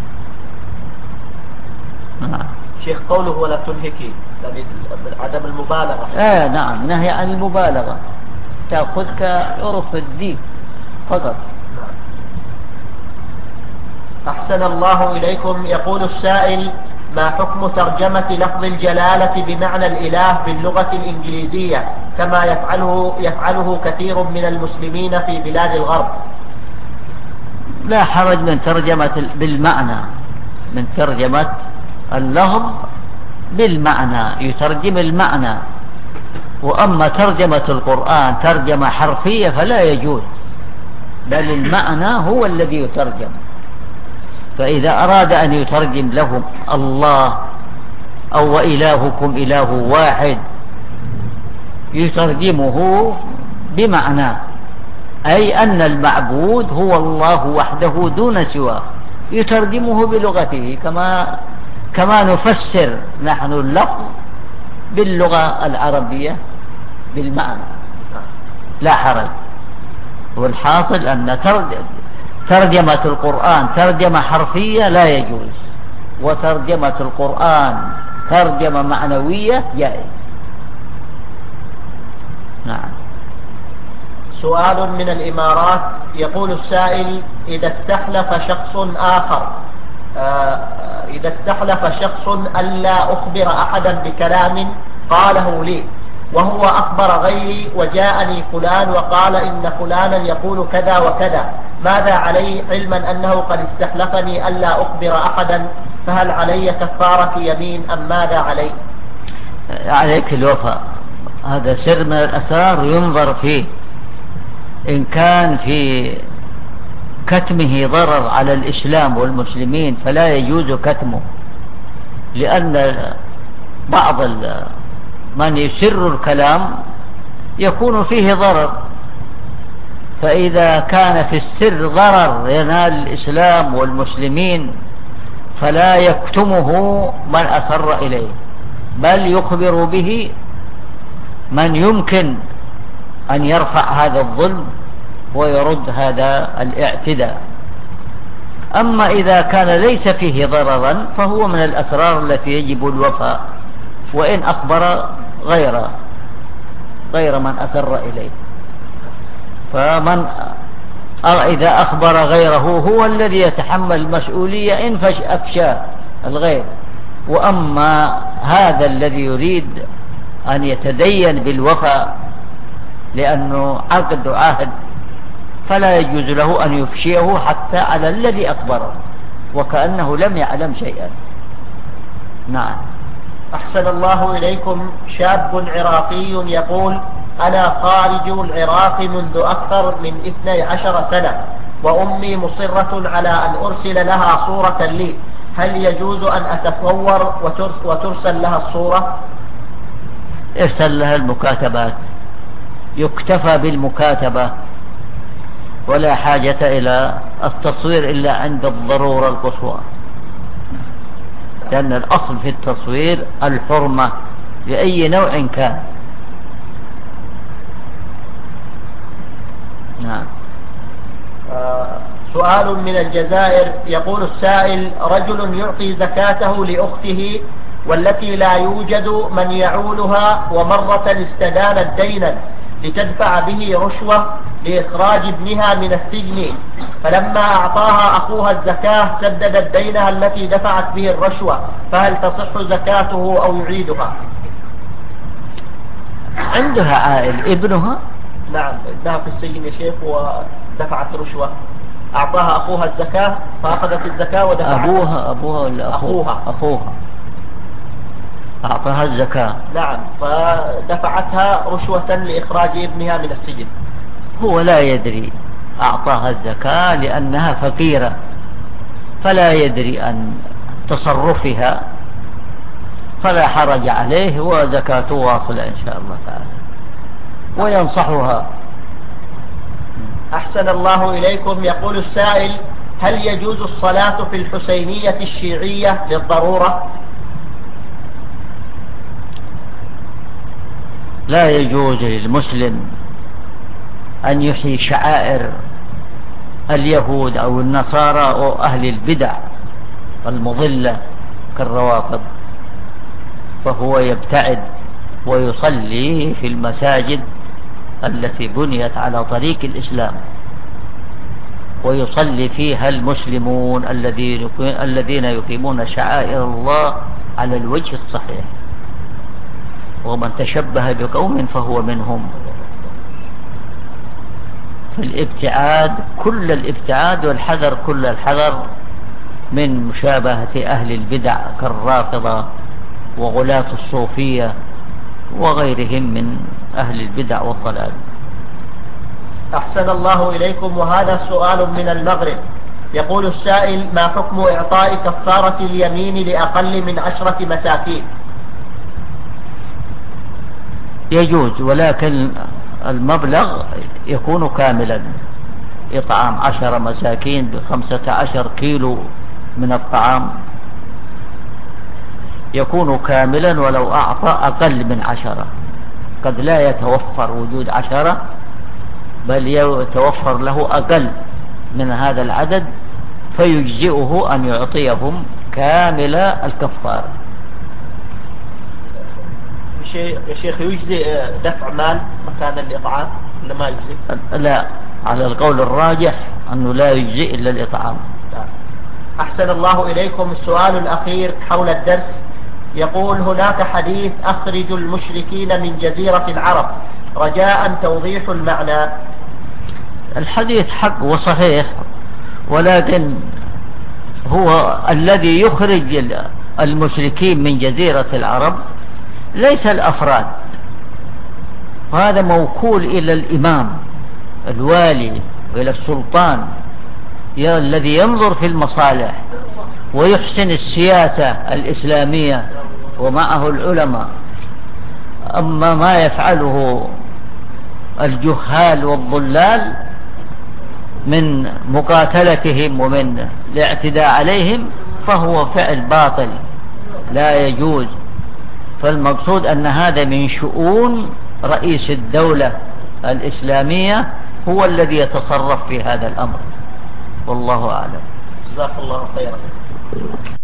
شيخ، قوله ولا تنهكي يعني عدم المبالغة. نعم، نهي عن المبالغة، تأخذك عرف الدين فقط. أحسن الله إليكم. يقول السائل: ما حكم ترجمة لفظ الجلالة بمعنى الإله باللغة الإنجليزية كما يفعله كثير من المسلمين في بلاد الغرب؟ لا حرج من ترجمة بالمعنى، من ترجمة اللفظ بالمعنى، يترجم المعنى. وأما ترجمة القرآن ترجمة حرفية فلا يجوز، بل المعنى هو الذي يترجم. فإذا أراد أن يترجم لهم الله أو وإلهكم إله واحد يترجمه بمعنى، أي أن المعبود هو الله وحده دون سواه، يترجمه بلغته كما نفسر نحن اللفظ باللغة العربية بالمعنى، لا حرج. والحاصل أن ترجمة القرآن ترجمة حرفية لا يجوز، وترجمة القرآن ترجمة معنوية جائز. نعم. سؤال من الإمارات. يقول السائل: إذا استحلف شخص ألا أخبر أحدا بكلام قاله لي، وهو أخبر غيري، وجاءني فلان وقال إن فلانا يقول كذا وكذا، ماذا علي علما أنه قد استحلفني ألا أخبر أحدا؟ فهل علي كفارة يمين أم ماذا علي؟ عليك الوفاء. هذا سر من الأسرار ينظر فيه. إن كان في كتمه ضرر على الإسلام والمسلمين فلا يجوز كتمه، لأن بعض من يسر الكلام يكون فيه ضرر، فإذا كان في السر ضرر ينال الإسلام والمسلمين فلا يكتمه من أسر إليه، بل يخبر به من يمكن أن يرفع هذا الظلم ويرد هذا الاعتداء. أما إذا كان ليس فيه ضررا فهو من الأسرار التي يجب الوفاء، وإن أخبر غير من أسر إليه. فمن إذا أخبر غيره هو الذي يتحمل المسؤولية إن أفشى الغير. وأما هذا الذي يريد أن يتدين بالوفاء لأنه عقد عهد فلا يجوز له أن يفشيه حتى على الذي أخبره وكأنه لم يعلم شيئا. نعم. أحسن الله إليكم. شاب عراقي يقول: أنا خارج العراق منذ أكثر من 12 سنة، وأمي مصرة على أن أرسل لها صورة لي، هل يجوز أن أتصور وترسل لها الصورة؟ ارسل لها المكاتبات، يكتفى بالمكاتبة ولا حاجة إلى التصوير إلا عند الضرورة القصوى، لأن الأصل في التصوير الحرمة بأي نوع كان. نعم. سؤال من الجزائر. يقول السائل: رجل يعطي زكاته لأخته والتي لا يوجد من يعولها، ومرة استدانت دينا لتدفع به رشوة لإخراج ابنها من السجن، فلما أعطاها أخوها الزكاة سددت دينها التي دفعت به الرشوة، فهل تصح زكاته أو يعيدها؟ عندها عائل ابنها؟ نعم، ابنها في السجن يا شيخ ودفعت رشوة، أعطاها أخوها الزكاة فأخذت الزكاة ودفعت. أبوها ولا أخوها أعطاها الزكاة. نعم، فدفعتها رشوة لإخراج ابنها من السجن. هو لا يدري، أعطاها الزكاة لأنها فقيرة فلا يدري عن تصرفها، فلا حرج عليه وزكاته واصلة إن شاء الله تعالى، وينصحها. أحسن الله إليكم. يقول السائل: هل يجوز الصلاة في الحسينية الشيعية للضرورة؟ لا يجوز للمسلم أن يحيي شعائر اليهود أو النصارى أو أهل البدع المضلة كالروافض، فهو يبتعد ويصلي في المساجد التي بنيت على طريق الإسلام، ويصلي فيها المسلمون الذين يقيمون شعائر الله على الوجه الصحيح، ومن تشبه بقوم فهو منهم. فالابتعاد كل الابتعاد والحذر كل الحذر من مشابهة أهل البدع كالرافضة وغلاة الصوفية وغيرهم من أهل البدع والضلال. أحسن الله إليكم. وهذا سؤال من المغرب. يقول السائل: ما حكم إعطاء كفارة اليمين لأقل من 10 مساكين؟ يجوز، ولكن المبلغ يكون كاملا. إطعام 10 مساكين ب15 كيلو من الطعام يكون كاملا، ولو أعطى أقل من 10 قد لا يتوفر وجود 10، بل يتوفر له أقل من هذا العدد، فيجزئه أن يعطيهم كامل الكفار. يا شيخ، يجزئ دفع مال مكان الإطعام؟ ما يجزي؟ لا، على القول الراجح أنه لا يجزي إلا الإطعام. أحسن الله إليكم. السؤال الأخير حول الدرس يقول: هناك حديث أخرج المشركين من جزيرة العرب، رجاء توضيح المعنى. الحديث حق وصحيح، ولكن هو الذي يخرج المشركين من جزيرة العرب ليس الأفراد، وهذا موكول إلى الإمام الوالي وإلى السلطان الذي ينظر في المصالح ويحسن السياسة الإسلامية ومعه العلماء. أما ما يفعله الجهال والضلال من مقاتلتهم ومن الاعتداء عليهم فهو فعل باطل لا يجوز. فالمقصود أن هذا من شؤون رئيس الدولة الإسلامية، هو الذي يتصرف في هذا الأمر، والله أعلم. جزاك الله خيرا.